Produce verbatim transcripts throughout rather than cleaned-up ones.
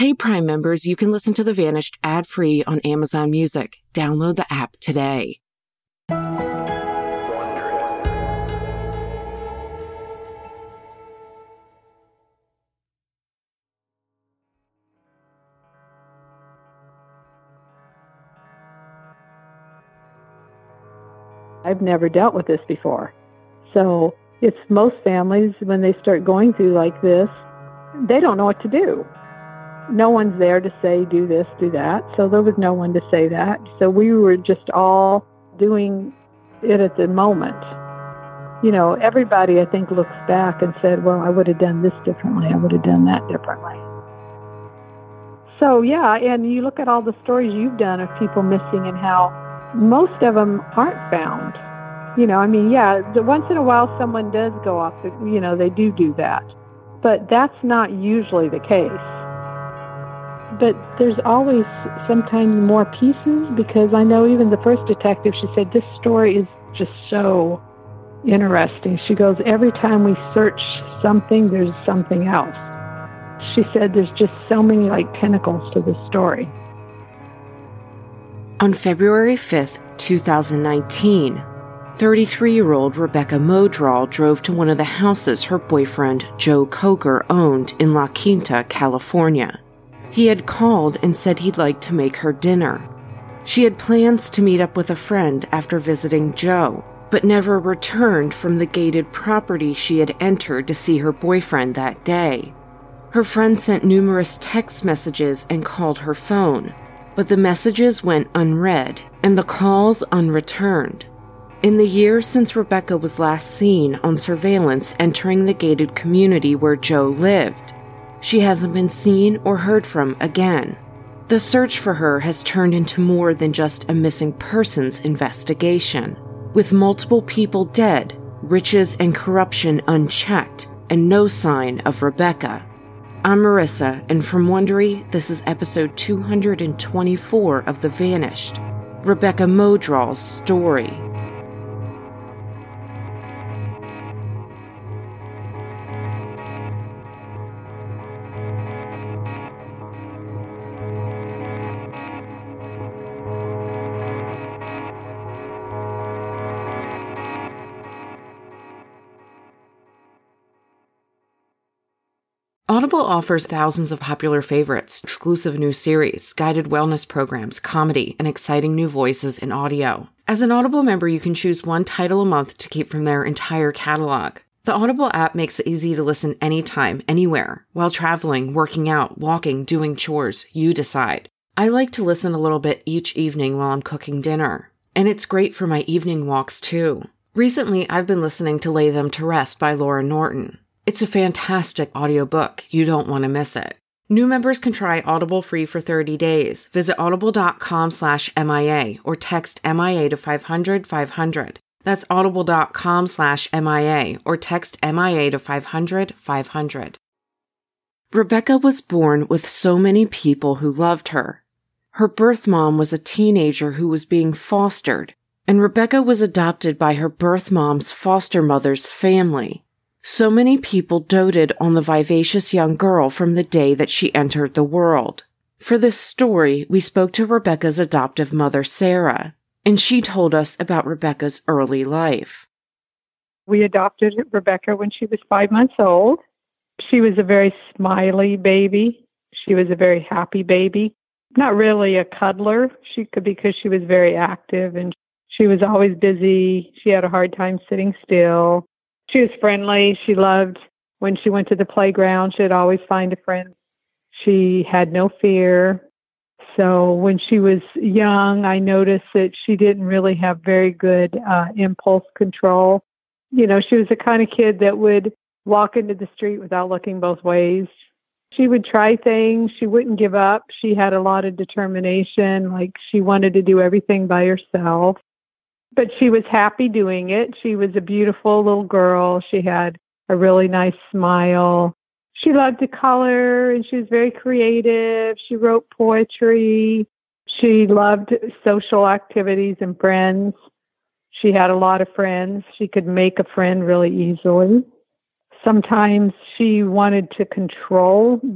Hey, Prime members, you can listen to The Vanished ad-free on Amazon Music. Download the app today. I've never dealt with this before. So it's most families, when they start going through like this, they don't know what to do. No one's there to say, do this, do that. So there was no one to say that. So we were just all doing it at the moment. You know, everybody, I think, looks back and said, well, I would have done this differently. I would have done that differently. So, yeah, and you look at all the stories you've done of people missing and how most of them aren't found. You know, I mean, yeah, the, once in a while someone does go off, the, you know, they do do that. But that's not usually the case. But there's always sometimes more pieces, because I know even the first detective, she said, this story is just so interesting. She goes, every time we search something, there's something else. She said there's just so many like tentacles to this story. On February fifth, twenty nineteen, thirty-three-year-old Rebecca Modral drove to one of the houses her boyfriend Joe Coger owned in La Quinta, California. He had called and said he'd like to make her dinner. She had plans to meet up with a friend after visiting Joe, but never returned from the gated property she had entered to see her boyfriend that day. Her friend sent numerous text messages and called her phone, but the messages went unread and the calls unreturned. In the years since Rebecca was last seen on surveillance entering the gated community where Joe lived, she hasn't been seen or heard from again. The search for her has turned into more than just a missing persons investigation. With multiple people dead, riches and corruption unchecked, and no sign of Rebecca. I'm Marissa, and from Wondery, this is episode two hundred twenty-four of The Vanished, Rebecca Modral's story. Audible offers thousands of popular favorites, exclusive new series, guided wellness programs, comedy, and exciting new voices in audio. As an Audible member, you can choose one title a month to keep from their entire catalog. The Audible app makes it easy to listen anytime, anywhere. While traveling, working out, walking, doing chores, you decide. I like to listen a little bit each evening while I'm cooking dinner. And it's great for my evening walks, too. Recently, I've been listening to Lay Them to Rest by Laura Norton. It's a fantastic audiobook. You don't want to miss it. New members can try Audible free for thirty days. Visit audible.com slash MIA or text M I A to five hundred five hundred. That's audible.com slash MIA or text M I A to five hundred five hundred. Rebecca was born with so many people who loved her. Her birth mom was a teenager who was being fostered, and Rebecca was adopted by her birth mom's foster mother's family. So many people doted on the vivacious young girl from the day that she entered the world. For this story, we spoke to Rebecca's adoptive mother, Sarah, and she told us about Rebecca's early life. We adopted Rebecca when she was five months old. She was a very smiley baby. She was a very happy baby. Not really a cuddler, she could, because she was very active and she was always busy. She had a hard time sitting still. She was friendly. She loved when she went to the playground. She'd always find a friend. She had no fear. So when she was young, I noticed that she didn't really have very good uh, impulse control. You know, she was the kind of kid that would walk into the street without looking both ways. She would try things. She wouldn't give up. She had a lot of determination. Like, she wanted to do everything by herself. But she was happy doing it. She was a beautiful little girl. She had a really nice smile. She loved to color, and she was very creative. She wrote poetry. She loved social activities and friends. She had a lot of friends. She could make a friend really easily. Sometimes she wanted to control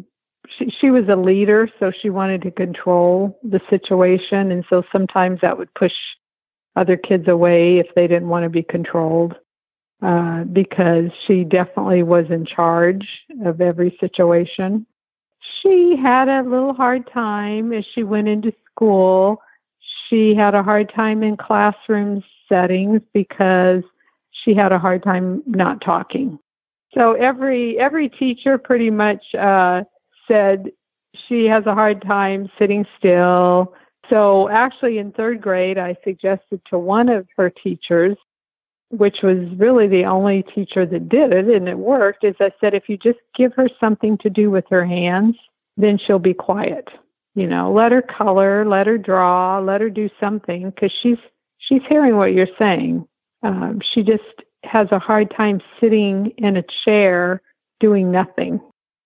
she, she was a leader, so she wanted to control the situation. And so sometimes that would push other kids away if they didn't want to be controlled, uh, because she definitely was in charge of every situation. She had a little hard time as she went into school. She had a hard time in classroom settings because she had a hard time not talking. So every every teacher pretty much uh, said she has a hard time sitting still. So actually in third grade, I suggested to one of her teachers, which was really the only teacher that did it, and it worked, is I said, if you just give her something to do with her hands, then she'll be quiet. You know, let her color, let her draw, let her do something, because she's she's hearing what you're saying. Um, she just has a hard time sitting in a chair doing nothing.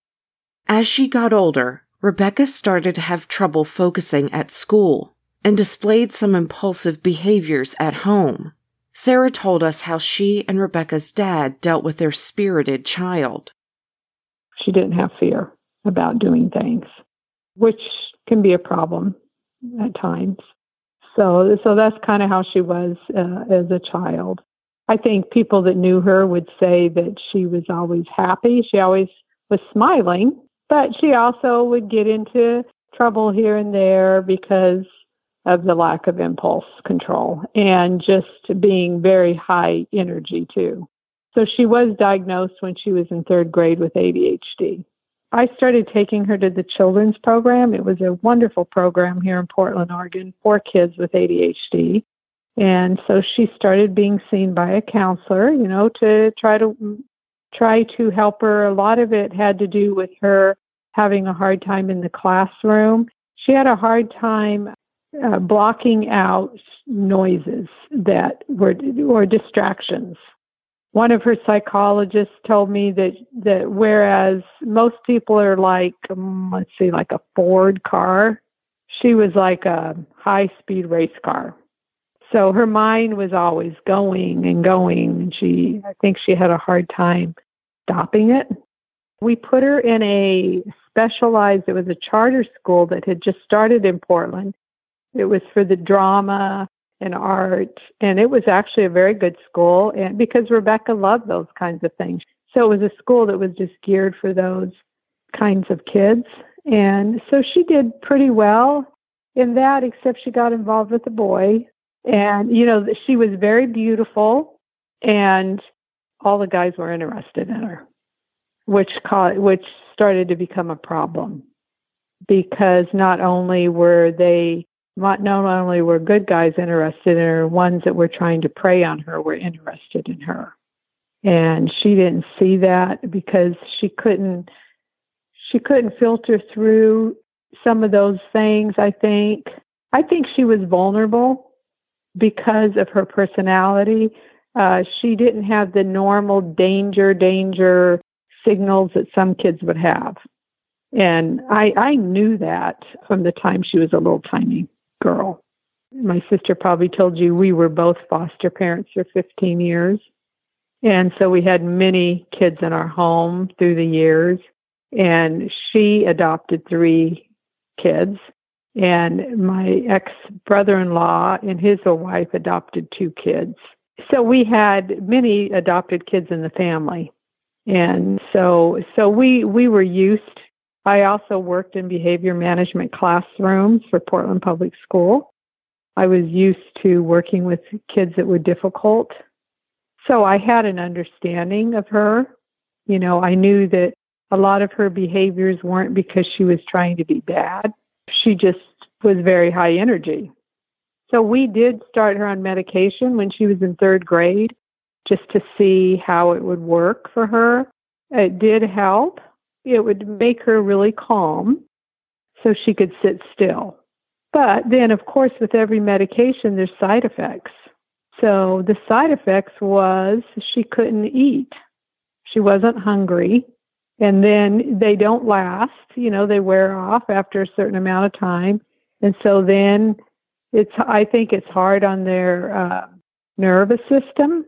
As she got older, Rebecca started to have trouble focusing at school and displayed some impulsive behaviors at home. Sarah told us how she and Rebecca's dad dealt with their spirited child. She didn't have fear about doing things, which can be a problem at times. So, so that's kind of how she was uh, as a child. I think people that knew her would say that she was always happy. She always was smiling, but she also would get into trouble here and there because of the lack of impulse control and just being very high energy too. So she was diagnosed when she was in third grade with A D H D. I started taking her to the children's program. It was a wonderful program here in Portland, Oregon, for kids with A D H D. And so she started being seen by a counselor, you know, to try to try to help her. A lot of it had to do with her having a hard time in the classroom. She had a hard time uh, blocking out noises that were or distractions. One of her psychologists told me that, that whereas most people are like, um, let's see, like a Ford car, she was like a high-speed race car. So her mind was always going and going, and she, I think she had a hard time stopping it. We put her in a specialized, it was a charter school that had just started in Portland. It was for the drama and art, and it was actually a very good school, and because Rebecca loved those kinds of things. So it was a school that was just geared for those kinds of kids. And so she did pretty well in that, except she got involved with a boy. And, you know, she was very beautiful, and all the guys were interested in her, which caused, which started to become a problem, because not only were they, not only were good guys interested in her, ones that were trying to prey on her were interested in her. And she didn't see that because she couldn't, she couldn't filter through some of those things, I think. I think she was vulnerable because of her personality. Uh, she didn't have the normal danger, danger signals that some kids would have. And I, I knew that from the time she was a little tiny girl. My sister probably told you we were both foster parents for fifteen years. And so we had many kids in our home through the years. And she adopted three kids. And my ex-brother-in-law and his wife adopted two kids. So we had many adopted kids in the family. And so so we, we were used. I also worked in behavior management classrooms for Portland Public School. I was used to working with kids that were difficult. So I had an understanding of her. You know, I knew that a lot of her behaviors weren't because she was trying to be bad. She just was very high energy. So we did start her on medication when she was in third grade, just to see how it would work for her. It did help. It would make her really calm so she could sit still. But then, of course, with every medication, there's side effects. So the side effects was she couldn't eat. She wasn't hungry. And then they don't last. You know, they wear off after a certain amount of time. And so then it's, I think it's hard on their uh, nervous system.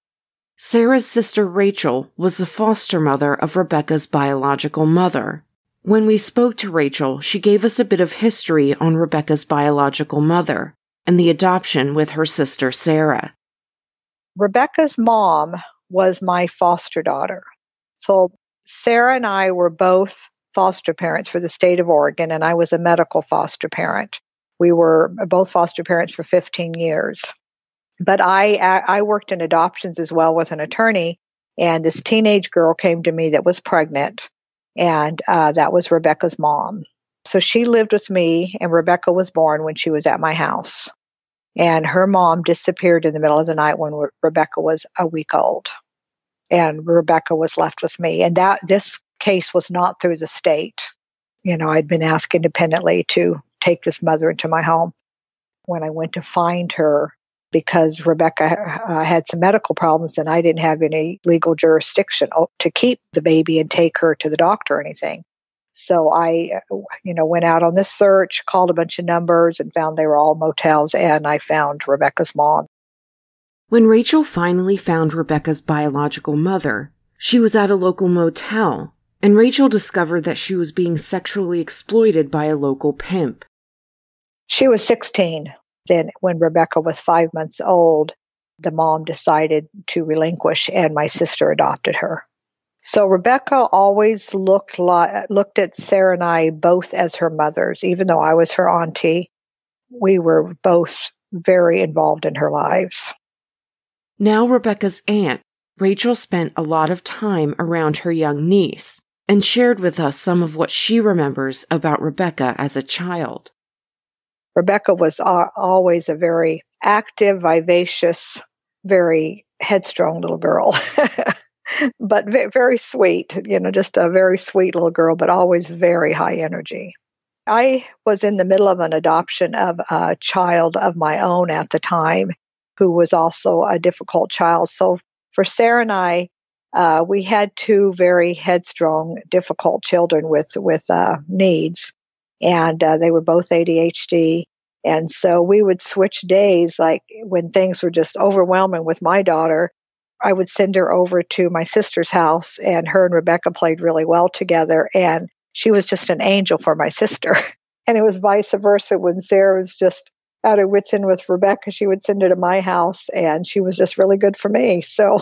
Sarah's sister Rachel was the foster mother of Rebecca's biological mother. When we spoke to Rachel, she gave us a bit of history on Rebecca's biological mother and the adoption with her sister Sarah. Rebecca's mom was my foster daughter. So Sarah and I were both foster parents for the state of Oregon, and I was a medical foster parent. We were both foster parents for fifteen years. But I I worked in adoptions as well with an attorney, and this teenage girl came to me that was pregnant, and uh, that was Rebecca's mom. So she lived with me, and Rebecca was born when she was at my house. And her mom disappeared in the middle of the night when Re- Rebecca was a week old. And Rebecca was left with me. And that this case was not through the state. You know, I'd been asked independently to take this mother into my home. When I went to find her, because Rebecca uh, had some medical problems and I didn't have any legal jurisdiction to keep the baby and take her to the doctor or anything. So I, you know, went out on this search, called a bunch of numbers and found they were all motels, and I found Rebecca's mom. When Rachel finally found Rebecca's biological mother, she was at a local motel, and Rachel discovered that she was being sexually exploited by a local pimp. She was sixteen. Then when Rebecca was five months old, the mom decided to relinquish, and my sister adopted her. So Rebecca always looked li- looked at Sarah and I both as her mothers. Even though I was her auntie, we were both very involved in her lives. Now Rebecca's aunt, Rachel spent a lot of time around her young niece and shared with us some of what she remembers about Rebecca as a child. Rebecca was uh, always a very active, vivacious, very headstrong little girl. But very sweet, you know, just a very sweet little girl, but always very high energy. I was in the middle of an adoption of a child of my own at the time who was also a difficult child. So for Sarah and I, uh, we had two very headstrong, difficult children with, with uh, needs, and uh, they were both A D H D. And so we would switch days, like when things were just overwhelming with my daughter, I would send her over to my sister's house, and her and Rebecca played really well together. And she was just an angel for my sister. And it was vice versa. When Sarah was just at her wits' end with Rebecca, she would send her to my house, and she was just really good for me. So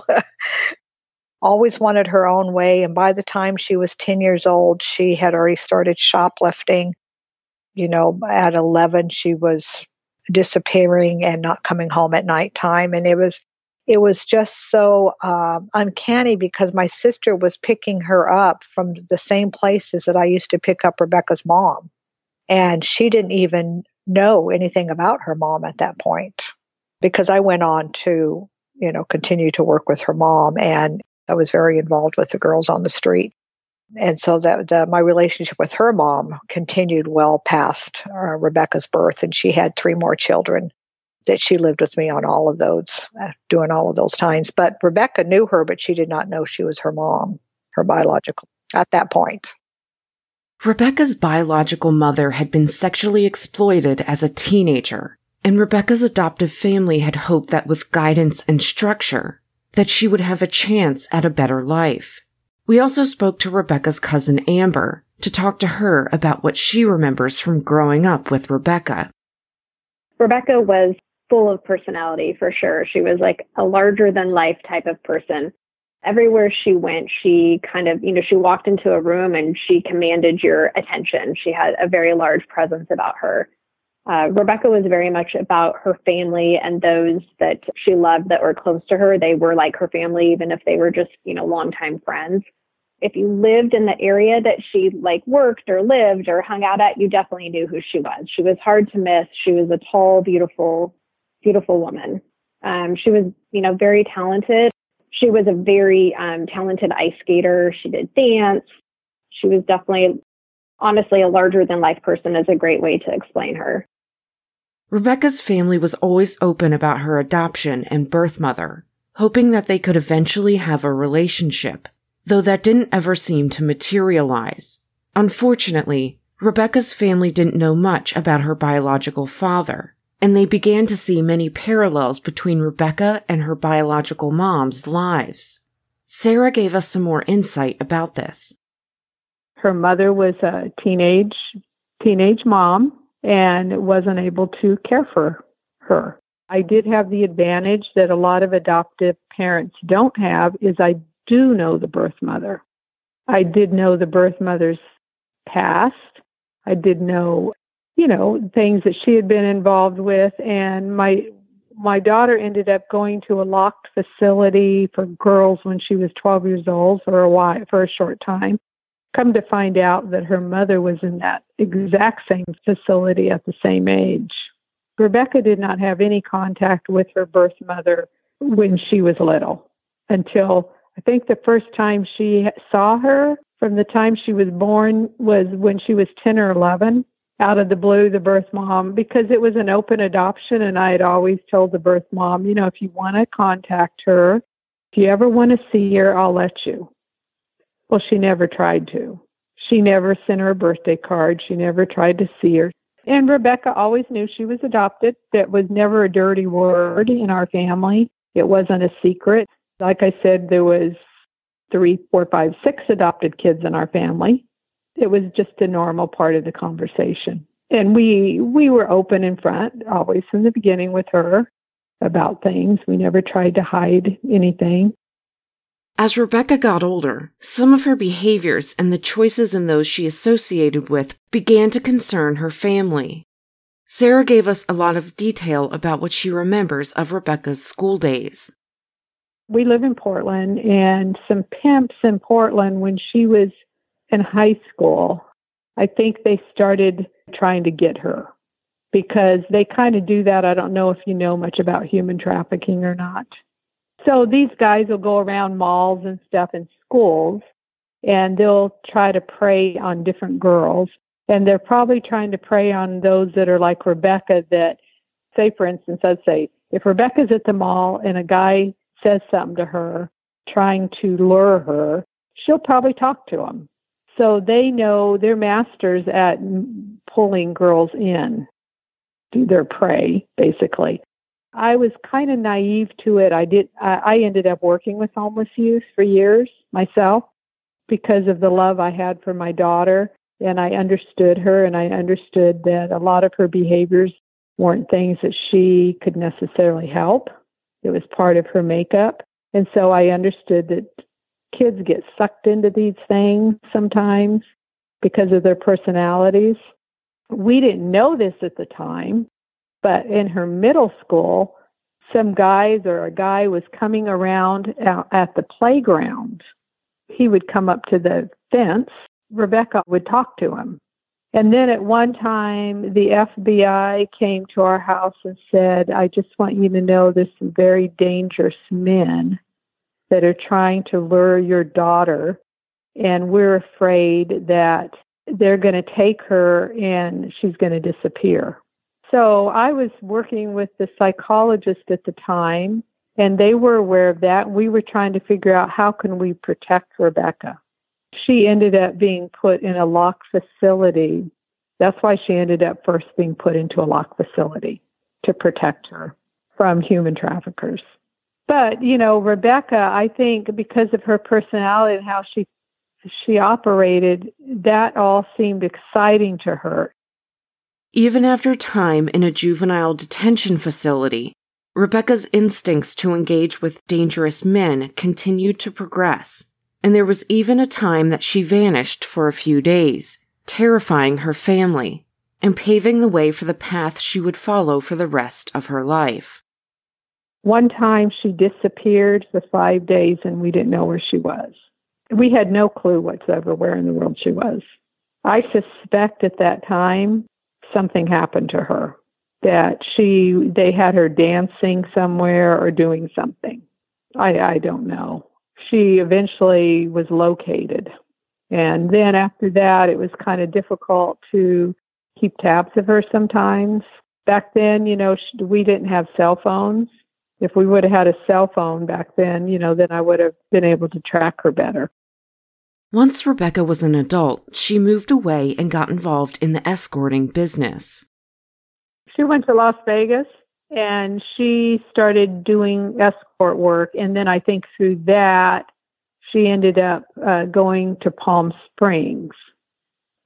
always wanted her own way. And by the time she was ten years old, she had already started shoplifting. You know, at eleven, she was disappearing and not coming home at nighttime. And it was It was just so um, uncanny because my sister was picking her up from the same places that I used to pick up Rebecca's mom. And she didn't even know anything about her mom at that point, because I went on to, you know, continue to work with her mom, and I was very involved with the girls on the street. And so that the, my relationship with her mom continued well past uh, Rebecca's birth, and she had three more children that she lived with me on all of those, uh, doing all of those times. But Rebecca knew her, but she did not know she was her mom, her biological, at that point. Rebecca's biological mother had been sexually exploited as a teenager, and Rebecca's adoptive family had hoped that with guidance and structure, that she would have a chance at a better life. We also spoke to Rebecca's cousin Amber to talk to her about what she remembers from growing up with Rebecca. Rebecca was full of personality, for sure. She was like a larger than life type of person. Everywhere she went, she kind of, you know, she walked into a room and she commanded your attention. She had a very large presence about her. Uh, Rebecca was very much about her family and those that she loved that were close to her. They were like her family, even if they were just, you know, longtime friends. If you lived in the area that she like worked or lived or hung out at, you definitely knew who she was. She was hard to miss. She was a tall, beautiful, beautiful woman. Um, she was, you know, very talented. She was a very um, talented ice skater. She did dance. She was definitely, honestly, a larger than life person is a great way to explain her. Rebecca's family was always open about her adoption and birth mother, hoping that they could eventually have a relationship, though that didn't ever seem to materialize. Unfortunately, Rebecca's family didn't know much about her biological father, and they began to see many parallels between Rebecca and her biological mom's lives. Sarah gave us some more insight about this. Her mother was a teenage teenage mom and wasn't able to care for her. I did have the advantage that a lot of adoptive parents don't have is I do know the birth mother. I did know the birth mother's past. I did know, you know, things that she had been involved with, and my my daughter ended up going to a locked facility for girls when she was twelve years old for a while, for a short time. Come to find out that her mother was in that exact same facility at the same age. Rebecca did not have any contact with her birth mother when she was little until I think the first time she saw her from the time she was born was when she was ten or eleven. Out of the blue, the birth mom, because it was an open adoption, and I had always told the birth mom, you know, if you want to contact her, if you ever want to see her, I'll let you. Well, she never tried to. She never sent her a birthday card. She never tried to see her. And Rebecca always knew she was adopted. That was never a dirty word in our family. It wasn't a secret. Like I said, there was three, four, five, six adopted kids in our family. It was just a normal part of the conversation. And we we were open in front, always from the beginning with her about things. We never tried to hide anything. As Rebecca got older, some of her behaviors and the choices in those she associated with began to concern her family. Sarah gave us a lot of detail about what she remembers of Rebecca's school days. We live in Portland, and some pimps in Portland, when she was in high school, I think they started trying to get her because they kind of do that. I don't know if you know much about human trafficking or not. So these guys will go around malls and stuff in schools, and they'll try to prey on different girls. And they're probably trying to prey on those that are like Rebecca that, say, for instance, I'd say, if Rebecca's at the mall and a guy says something to her, trying to lure her, she'll probably talk to him. So they know they're masters at pulling girls in, do their prey, basically. I was kind of naive to it. I did. I, I ended up working with homeless youth for years myself because of the love I had for my daughter, and I understood her, and I understood that a lot of her behaviors weren't things that she could necessarily help. It was part of her makeup, and so I understood that kids get sucked into these things sometimes because of their personalities. We didn't know this at the time, but in her middle school, some guys or a guy was coming around at the playground. He would come up to the fence. Rebecca would talk to him. And then at one time, the F B I came to our house and said, I just want you to know there's some very dangerous men that are trying to lure your daughter, and we're afraid that they're going to take her and she's going to disappear. So I was working with the psychologist at the time, and they were aware of that. We were trying to figure out how can we protect Rebecca. She ended up being put in a locked facility. That's why she ended up first being put into a locked facility, to protect her from human traffickers. But, you know, Rebecca, I think because of her personality and how she she operated, that all seemed exciting to her. Even after time in a juvenile detention facility, Rebecca's instincts to engage with dangerous men continued to progress, and there was even a time that she vanished for a few days, terrifying her family and paving the way for the path she would follow for the rest of her life. One time she disappeared for five days and we didn't know where she was. We had no clue whatsoever where in the world she was. I suspect at that time something happened to her, that she they had her dancing somewhere or doing something. I, I don't know. She eventually was located. And then after that, it was kind of difficult to keep tabs of her sometimes. Back then, you know, we didn't have cell phones. If we would have had a cell phone back then, you know, then I would have been able to track her better. Once Rebecca was an adult, she moved away and got involved in the escorting business. She went to Las Vegas and she started doing escort work. And then I think through that, she ended up uh, going to Palm Springs.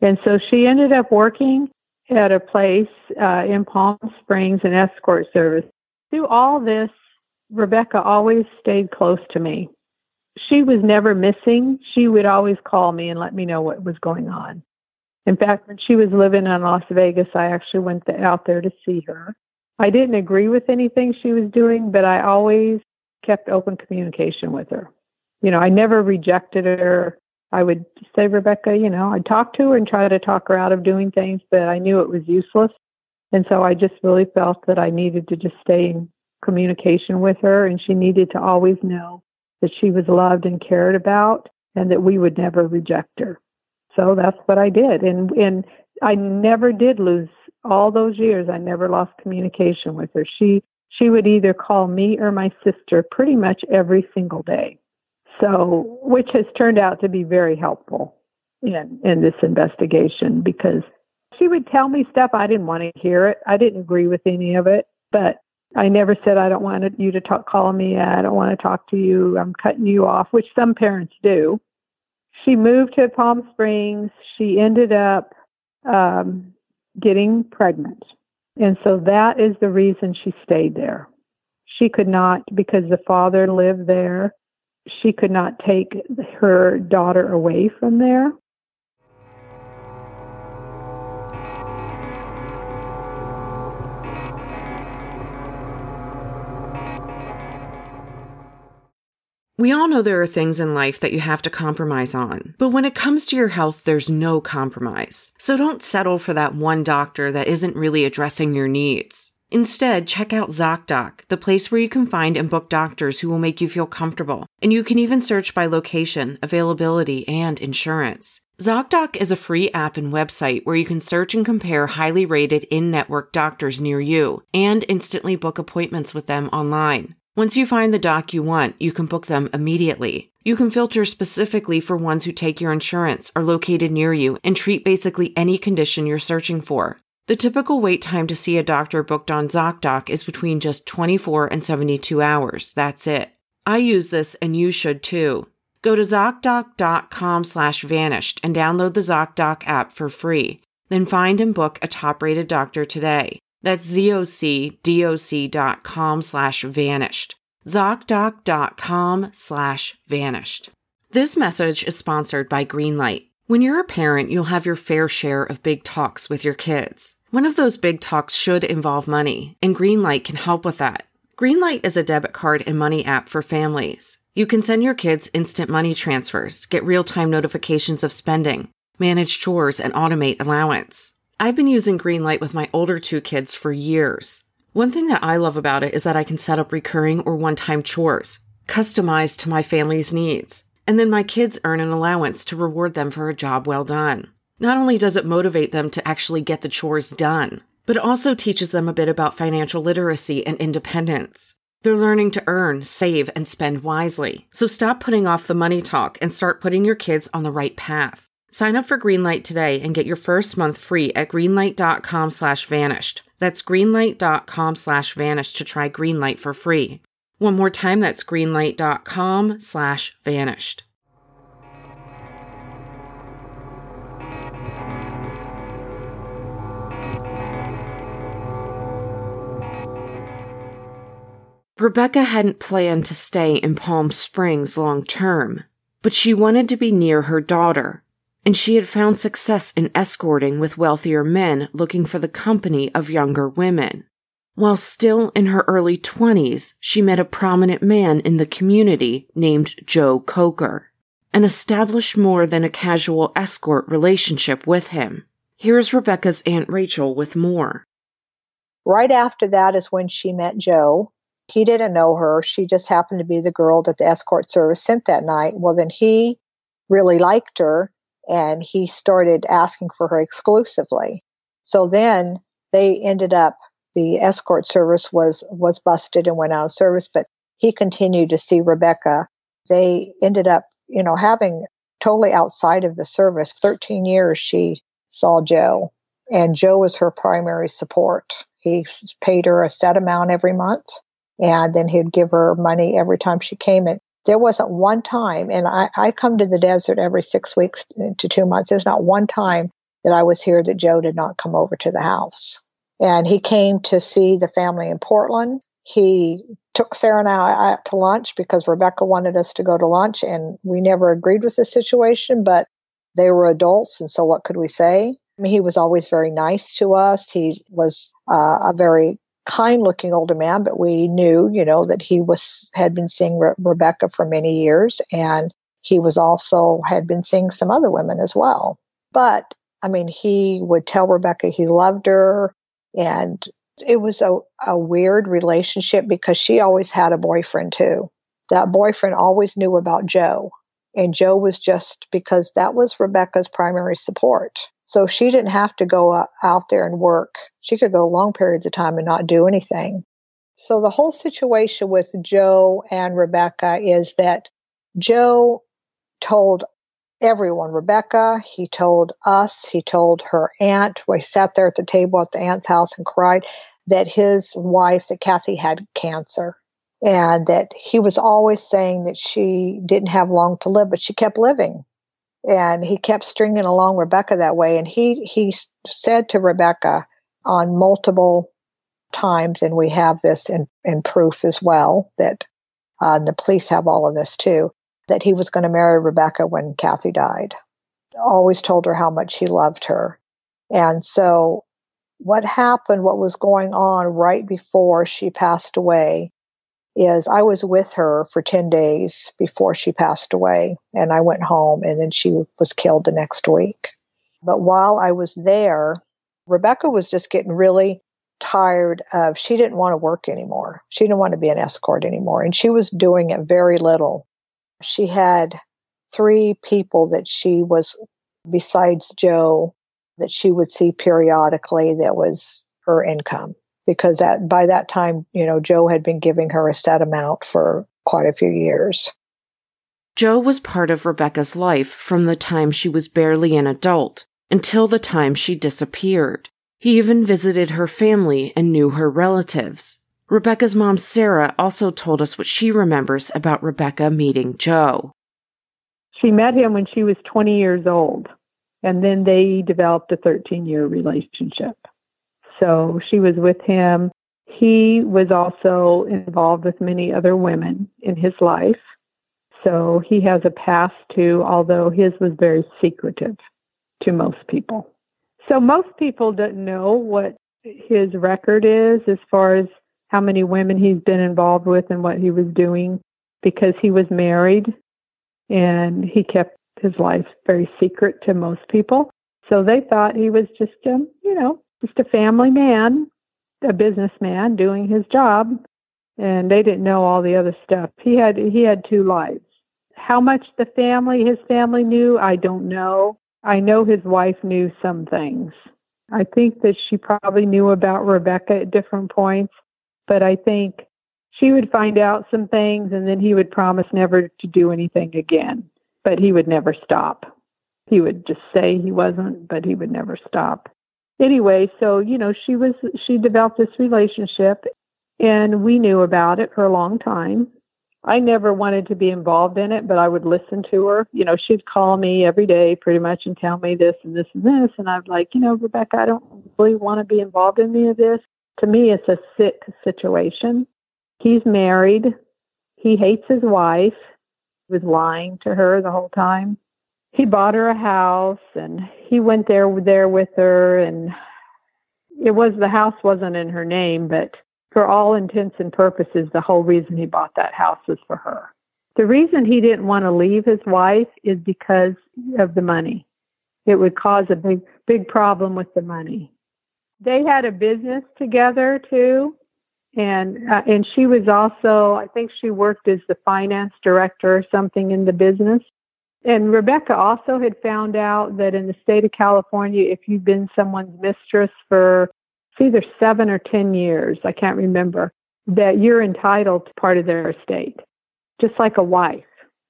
And so she ended up working at a place uh, in Palm Springs, an escort service. Through all this, Rebecca always stayed close to me. She was never missing. She would always call me and let me know what was going on. In fact, when she was living in Las Vegas, I actually went out there to see her. I didn't agree with anything she was doing, but I always kept open communication with her. You know, I never rejected her. I would say, Rebecca, you know, I'd talk to her and try to talk her out of doing things, but I knew it was useless. And so I just really felt that I needed to just stay in communication with her, and she needed to always know that she was loved and cared about and that we would never reject her. So that's what I did. And and I never did lose all those years. I never lost communication with her. She she would either call me or my sister pretty much every single day. So, which has turned out to be very helpful in, in this investigation, because she would tell me stuff. I didn't want to hear it. I didn't agree with any of it, but I never said, I don't want you to talk, call me. I don't want to talk to you. I'm cutting you off, which some parents do. She moved to Palm Springs. She ended up um, getting pregnant. And so that is the reason she stayed there. She could not, because the father lived there, she could not take her daughter away from there. We all know there are things in life that you have to compromise on, but when it comes to your health, there's no compromise. So don't settle for that one doctor that isn't really addressing your needs. Instead, check out ZocDoc, the place where you can find and book doctors who will make you feel comfortable. And you can even search by location, availability, and insurance. ZocDoc is a free app and website where you can search and compare highly rated in-network doctors near you and instantly book appointments with them online. Once you find the doc you want, you can book them immediately. You can filter specifically for ones who take your insurance, are located near you, and treat basically any condition you're searching for. The typical wait time to see a doctor booked on ZocDoc is between just twenty-four and seventy-two hours. That's it. I use this, and you should too. Go to ZocDoc.com slash vanished and download the ZocDoc app for free. Then find and book a top-rated doctor today. That's ZocDoc.com slash vanished. ZocDoc.com slash vanished. This message is sponsored by Greenlight. When you're a parent, you'll have your fair share of big talks with your kids. One of those big talks should involve money, and Greenlight can help with that. Greenlight is a debit card and money app for families. You can send your kids instant money transfers, get real-time notifications of spending, manage chores, and automate allowance. I've been using Greenlight with my older two kids for years. One thing that I love about it is that I can set up recurring or one-time chores, customized to my family's needs. And then my kids earn an allowance to reward them for a job well done. Not only does it motivate them to actually get the chores done, but it also teaches them a bit about financial literacy and independence. They're learning to earn, save, and spend wisely. So stop putting off the money talk and start putting your kids on the right path. Sign up for Greenlight today and get your first month free at greenlight.com slash vanished. That's greenlight.com slash vanished to try Greenlight for free. One more time, that's greenlight.com slash vanished. Rebecca hadn't planned to stay in Palm Springs long term, but she wanted to be near her daughter, and she had found success in escorting with wealthier men looking for the company of younger women. While still in her early twenties, she met a prominent man in the community named Joe Coker and established more than a casual escort relationship with him. Here's Rebecca's Aunt Rachel with more. Right after that is when she met Joe. He didn't know her. She just happened to be the girl that the escort service sent that night. Well, then he really liked her, and he started asking for her exclusively. So then they ended up, the escort service was, was busted and went out of service, but he continued to see Rebecca. They ended up, you know, having totally outside of the service. thirteen years she saw Joe, and Joe was her primary support. He paid her a set amount every month, and then he'd give her money every time she came in. There wasn't one time, and I, I come to the desert every six weeks to two months. There's not one time that I was here that Joe did not come over to the house. And he came to see the family in Portland. He took Sarah and I out to lunch because Rebecca wanted us to go to lunch, and we never agreed with the situation, but they were adults, and so what could we say? I mean, he was always very nice to us. He was uh, a very kind-looking older man, but we knew, you know, that he was had been seeing Re- Rebecca for many years, and he was also had been seeing some other women as well. But, I mean, he would tell Rebecca he loved her, and it was a, a weird relationship because she always had a boyfriend too. That boyfriend always knew about Joe, and Joe was just because that was Rebecca's primary support. So she didn't have to go out there and work. She could go long periods of time and not do anything. So the whole situation with Joe and Rebecca is that Joe told everyone, Rebecca, he told us, he told her aunt, we sat there at the table at the aunt's house and cried, that his wife, that Kathy, had cancer, and that he was always saying that she didn't have long to live, but she kept living. And he kept stringing along Rebecca that way. And he, he said to Rebecca on multiple times, and we have this in, in proof as well, that uh, the police have all of this too, that he was going to marry Rebecca when Kathy died. Always told her how much he loved her. And so what happened, what was going on right before she passed away, is I was with her for ten days before she passed away, and I went home, and then she was killed the next week. But while I was there, Rebecca was just getting really tired of, she didn't want to work anymore. She didn't want to be an escort anymore, and she was doing it very little. She had three people that she was, besides Joe, that she would see periodically that was her income. Because that by that time, you know, Joe had been giving her a set amount for quite a few years. Joe was part of Rebecca's life from the time she was barely an adult until the time she disappeared. He even visited her family and knew her relatives. Rebecca's mom, Sarah, also told us what she remembers about Rebecca meeting Joe. She met him when she was twenty years old, and then they developed a thirteen-year relationship. So she was with him. He was also involved with many other women in his life. So he has a past too, although his was very secretive to most people. So most people don't know what his record is as far as how many women he's been involved with and what he was doing, because he was married and he kept his life very secret to most people. So they thought he was just, um, you know, just a family man, a businessman doing his job, and they didn't know all the other stuff. He had he had two lives. How much the family, his family knew, I don't know. I know his wife knew some things. I think that she probably knew about Rebecca at different points, but I think she would find out some things, and then he would promise never to do anything again, but he would never stop. He would just say he wasn't, but he would never stop. Anyway, so, you know, she was, she developed this relationship, and we knew about it for a long time. I never wanted to be involved in it, but I would listen to her. You know, she'd call me every day pretty much and tell me this and this and this. And I'd like, you know, Rebecca, I don't really want to be involved in any of this. To me, it's a sick situation. He's married. He hates his wife. He was lying to her the whole time. He bought her a house, and he went there there with her, and it was, the house wasn't in her name, but for all intents and purposes, the whole reason he bought that house was for her. The reason he didn't want to leave his wife is because of the money. It would cause a big, big problem with the money. They had a business together too, and uh, and she was also, I think she worked as the finance director or something in the business. And Rebecca also had found out that in the state of California, if you've been someone's mistress for it's either seven or ten years, I can't remember, that you're entitled to part of their estate, just like a wife.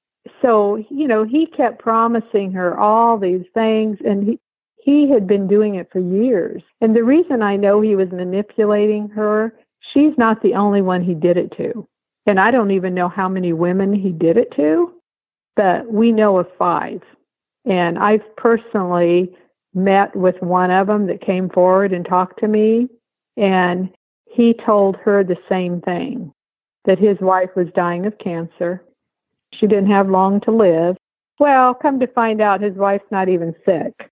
So, you know, he kept promising her all these things, and he, he had been doing it for years. And the reason I know he was manipulating her, she's not the only one he did it to. And I don't even know how many women he did it to, but we know of five. And I've personally met with one of them that came forward and talked to me, and he told her the same thing, that his wife was dying of cancer. She didn't have long to live. Well, come to find out, his wife's not even sick.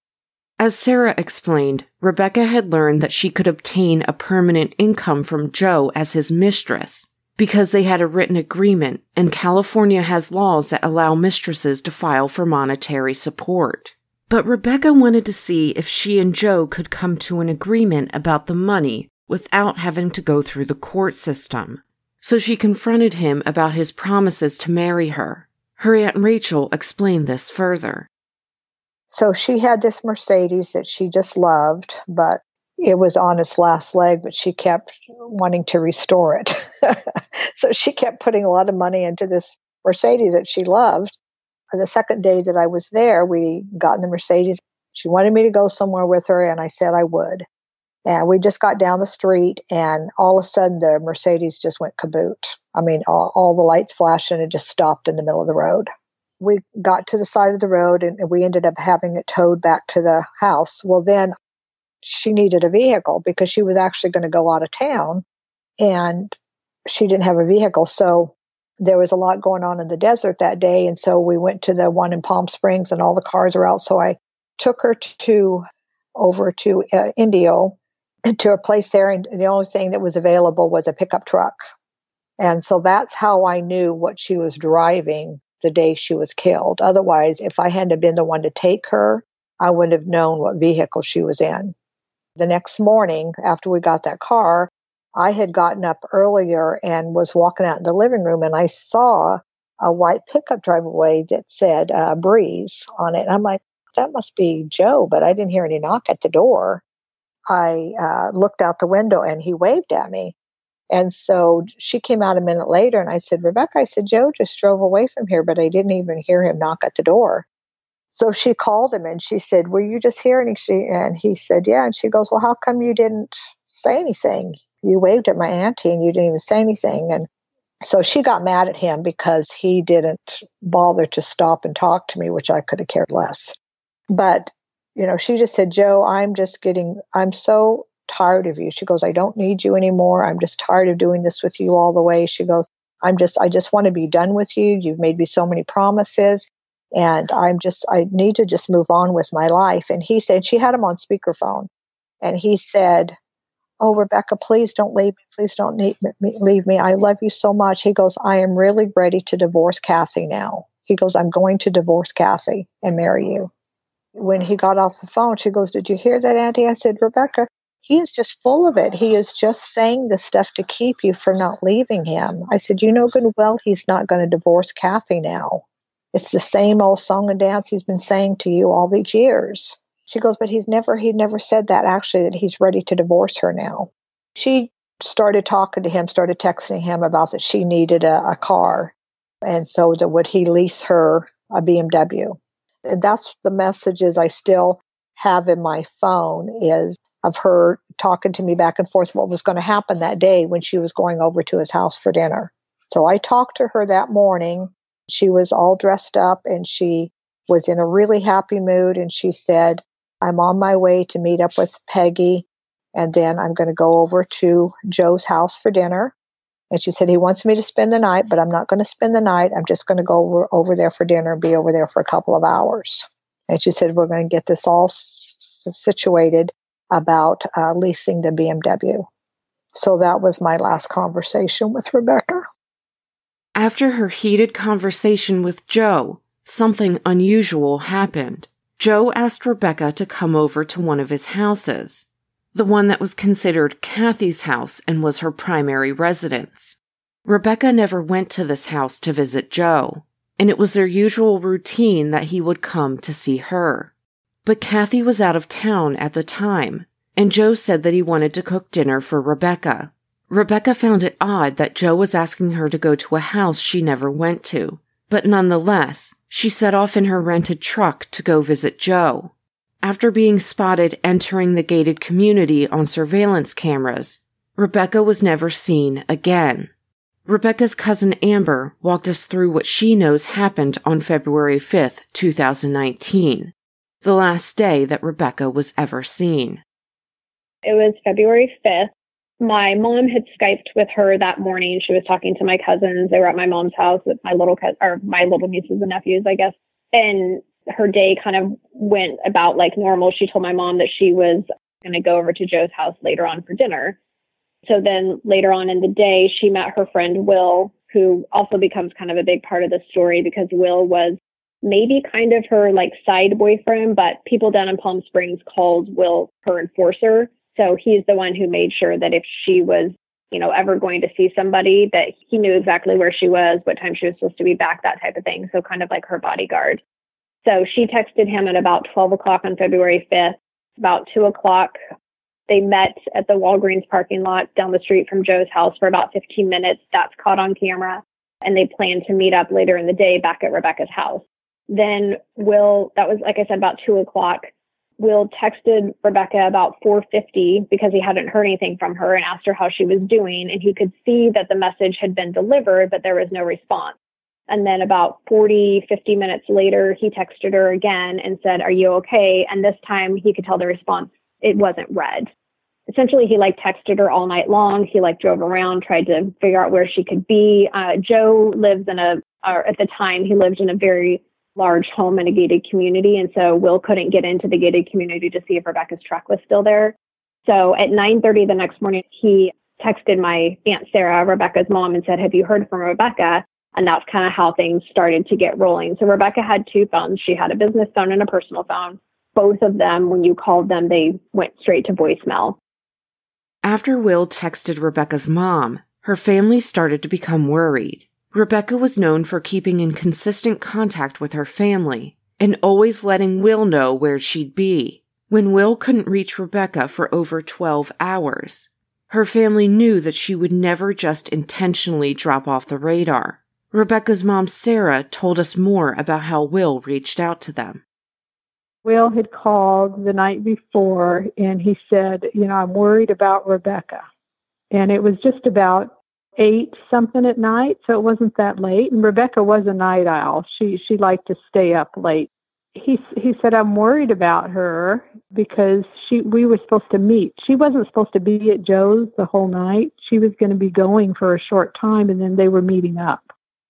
As Sarah explained, Rebecca had learned that she could obtain a permanent income from Joe as his mistress because they had a written agreement, and California has laws that allow mistresses to file for monetary support. But Rebecca wanted to see if she and Joe could come to an agreement about the money without having to go through the court system. So she confronted him about his promises to marry her. Her Aunt Rachel explained this further. So she had this Mercedes that she just loved, but it was on its last leg, but she kept wanting to restore it. So she kept putting a lot of money into this Mercedes that she loved. And the second day that I was there, we got in the Mercedes. She wanted me to go somewhere with her, and I said I would. And we just got down the street, and all of a sudden the Mercedes just went kaboot. I mean, all, all the lights flashed, and it just stopped in the middle of the road. We got to the side of the road, and we ended up having it towed back to the house. Well, then she needed a vehicle because she was actually going to go out of town, and she didn't have a vehicle. So there was a lot going on in the desert that day, and so we went to the one in Palm Springs, and all the cars are out. So I took her to over to uh, Indio, to a place there, and the only thing that was available was a pickup truck. And so that's how I knew what she was driving the day she was killed. Otherwise, if I hadn't been the one to take her, I wouldn't have known what vehicle she was in. The next morning, after we got that car, I had gotten up earlier and was walking out in the living room, and I saw a white pickup drive away that said uh, Breeze on it. And I'm like, that must be Joe, but I didn't hear any knock at the door. I uh, looked out the window, and he waved at me. And so she came out a minute later, and I said, Rebecca, I said, Joe just drove away from here, but I didn't even hear him knock at the door. So she called him, and she said, were you just here? And he, and he said, yeah. And she goes, well, how come you didn't say anything? You waved at my auntie, and you didn't even say anything. And so she got mad at him because he didn't bother to stop and talk to me, which I could have cared less. But you know, she just said, Joe, I'm just getting, I'm so tired of you. She goes, I don't need you anymore. I'm just tired of doing this with you all the way. She goes, I'm just, I just want to be done with you. You've made me so many promises, and I'm just, I need to just move on with my life. And he said, she had him on speakerphone, and he said, oh, Rebecca, please don't leave me. Please don't need me, leave me. I love you so much. He goes, I am really ready to divorce Kathy now. He goes, I'm going to divorce Kathy and marry you. When he got off the phone, she goes, did you hear that, Auntie? I said, Rebecca, he is just full of it. He is just saying this stuff to keep you from not leaving him. I said, you know good and well he's not going to divorce Kathy now. It's the same old song and dance he's been saying to you all these years. She goes, but he's never, he never said that actually, that he's ready to divorce her now. She started talking to him, started texting him about that she needed a, a car. And so that would he lease her a B M W. And that's the messages I still have in my phone, is of her talking to me back and forth what was going to happen that day when she was going over to his house for dinner. So I talked to her that morning. She was all dressed up, and she was in a really happy mood. And she said, I'm on my way to meet up with Peggy, and then I'm going to go over to Joe's house for dinner. And she said, he wants me to spend the night, but I'm not going to spend the night. I'm just going to go over, over there for dinner and be over there for a couple of hours. And she said, we're going to get this all s- situated about uh, leasing the B M W. So that was my last conversation with Rebecca. After her heated conversation with Joe, something unusual happened. Joe asked Rebecca to come over to one of his houses, the one that was considered Kathy's house and was her primary residence. Rebecca never went to this house to visit Joe, and it was their usual routine that he would come to see her. But Kathy was out of town at the time, and Joe said that he wanted to cook dinner for Rebecca. Rebecca found it odd that Joe was asking her to go to a house she never went to, but nonetheless, she set off in her rented truck to go visit Joe. After being spotted entering the gated community on surveillance cameras, Rebecca was never seen again. Rebecca's cousin Amber walked us through what she knows happened on February fifth, two thousand nineteen. the last day that Rebecca was ever seen. It was February fifth. My mom had Skyped with her that morning. She was talking to my cousins. They were at my mom's house with my little co- or my little nieces and nephews, I guess. And her day kind of went about like normal. She told my mom that she was going to go over to Joe's house later on for dinner. So then later on in the day, she met her friend Will, who also becomes kind of a big part of the story because Will was maybe kind of her like side boyfriend, but people down in Palm Springs called Will her enforcer. So he's the one who made sure that if she was, you know, ever going to see somebody, that he knew exactly where she was, what time she was supposed to be back, that type of thing. So kind of like her bodyguard. So she texted him at about twelve o'clock on February fifth. About two o'clock, they met at the Walgreens parking lot down the street from Joe's house for about fifteen minutes. That's caught on camera. And they planned to meet up later in the day back at Rebecca's house. Then Will, that was, like I said, about two o'clock. Will texted Rebecca about four fifty because he hadn't heard anything from her and asked her how she was doing. And he could see that the message had been delivered, but there was no response. And then about forty, fifty minutes later, he texted her again and said, "Are you okay?" And this time he could tell the response, it wasn't read. Essentially, he like texted her all night long. He like drove around, tried to figure out where she could be. Uh, Joe lives in a, or at the time, he lived in a very large home in a gated community. And so Will couldn't get into the gated community to see if Rebecca's truck was still there. So at nine thirty the next morning, he texted my Aunt Sarah, Rebecca's mom, and said, "Have you heard from Rebecca?" And that's kind of how things started to get rolling. So Rebecca had two phones. She had a business phone and a personal phone. Both of them, when you called them, they went straight to voicemail. After Will texted Rebecca's mom, her family started to become worried. Rebecca was known for keeping in consistent contact with her family and always letting Will know where she'd be. When Will couldn't reach Rebecca for over twelve hours, her family knew that she would never just intentionally drop off the radar. Rebecca's mom, Sarah, told us more about how Will reached out to them. Will had called the night before and he said, you know, "I'm worried about Rebecca." And it was just about eight something at night, so it wasn't that late. And Rebecca was a night owl. She she liked to stay up late. He he said, "I'm worried about her because she we were supposed to meet. She wasn't supposed to be at Joe's the whole night. She was going to be going for a short time, and then they were meeting up."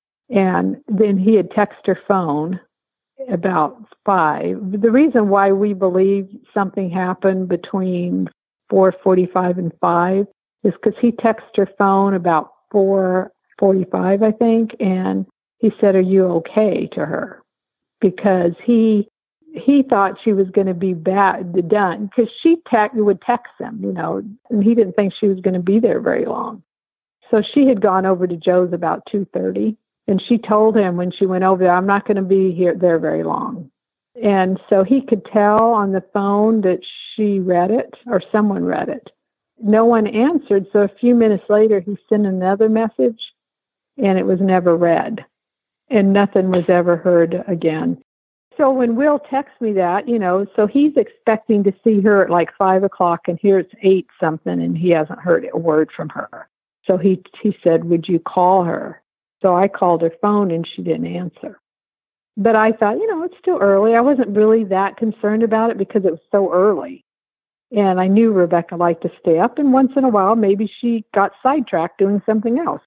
And then he had texted her phone about five. The reason why we believe something happened between four forty-five and five is because he texted her phone about four forty-five, I think, and he said, "Are you okay?" to her, because he he thought she was going to be bad done, because she te- would text him, you know, and he didn't think she was going to be there very long. So she had gone over to Joe's about two thirty. And she told him when she went over there, "I'm not going to be here there very long." And so he could tell on the phone that she read it or someone read it. No one answered. So a few minutes later, he sent another message and it was never read. And nothing was ever heard again. So when Will texts me that, you know, so he's expecting to see her at like five o'clock and here it's eight something and he hasn't heard a word from her. So he he said, "Would you call her?" So I called her phone and she didn't answer. But I thought, you know, it's still early. I wasn't really that concerned about it because it was so early. And I knew Rebecca liked to stay up, and once in a while, maybe she got sidetracked doing something else.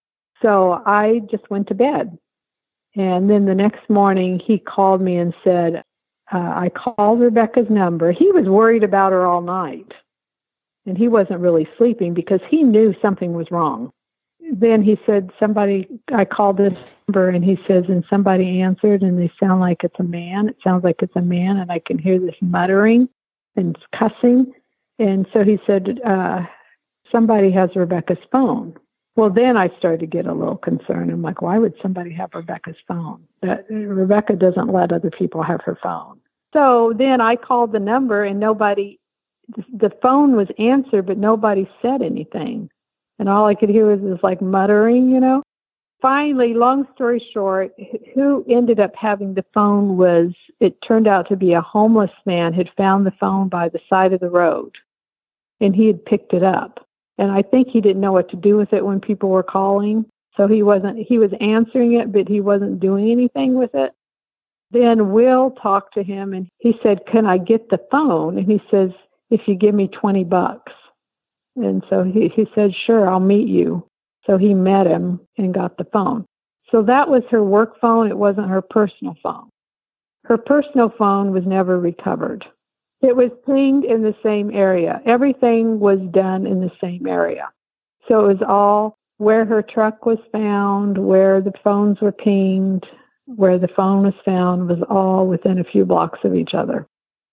So I just went to bed. And then the next morning, he called me and said, uh, I called Rebecca's number. He was worried about her all night. And he wasn't really sleeping because he knew something was wrong. Then he said, somebody, I called this number, and he says, and somebody answered, and they sound like it's a man. It sounds like it's a man, and I can hear this muttering and cussing. And so he said, uh, somebody has Rebecca's phone. Well, then I started to get a little concerned. I'm like, why would somebody have Rebecca's phone? That, Rebecca doesn't let other people have her phone. So then I called the number, and nobody, the phone was answered, but nobody said anything. And all I could hear was this like muttering, you know. Finally, long story short, who ended up having the phone was, it turned out to be a homeless man had found the phone by the side of the road. And he had picked it up. And I think he didn't know what to do with it when people were calling. So he wasn't, he was answering it, but he wasn't doing anything with it. Then Will talked to him and he said, "Can I get the phone?" And he says, "If you give me twenty bucks. And so he, he said, "Sure, I'll meet you." So he met him and got the phone. So that was her work phone. It wasn't her personal phone. Her personal phone was never recovered. It was pinged in the same area. Everything was done in the same area. So it was all where her truck was found, where the phones were pinged, where the phone was found was all within a few blocks of each other.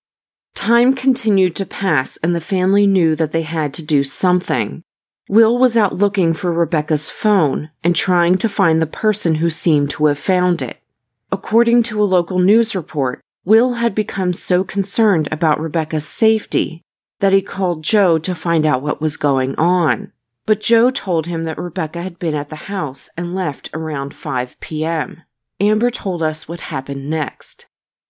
Time continued to pass, and the family knew that they had to do something. Will was out looking for Rebecca's phone and trying to find the person who seemed to have found it. According to a local news report, Will had become so concerned about Rebecca's safety that he called Joe to find out what was going on. But Joe told him that Rebecca had been at the house and left around five p.m. Amber told us what happened next.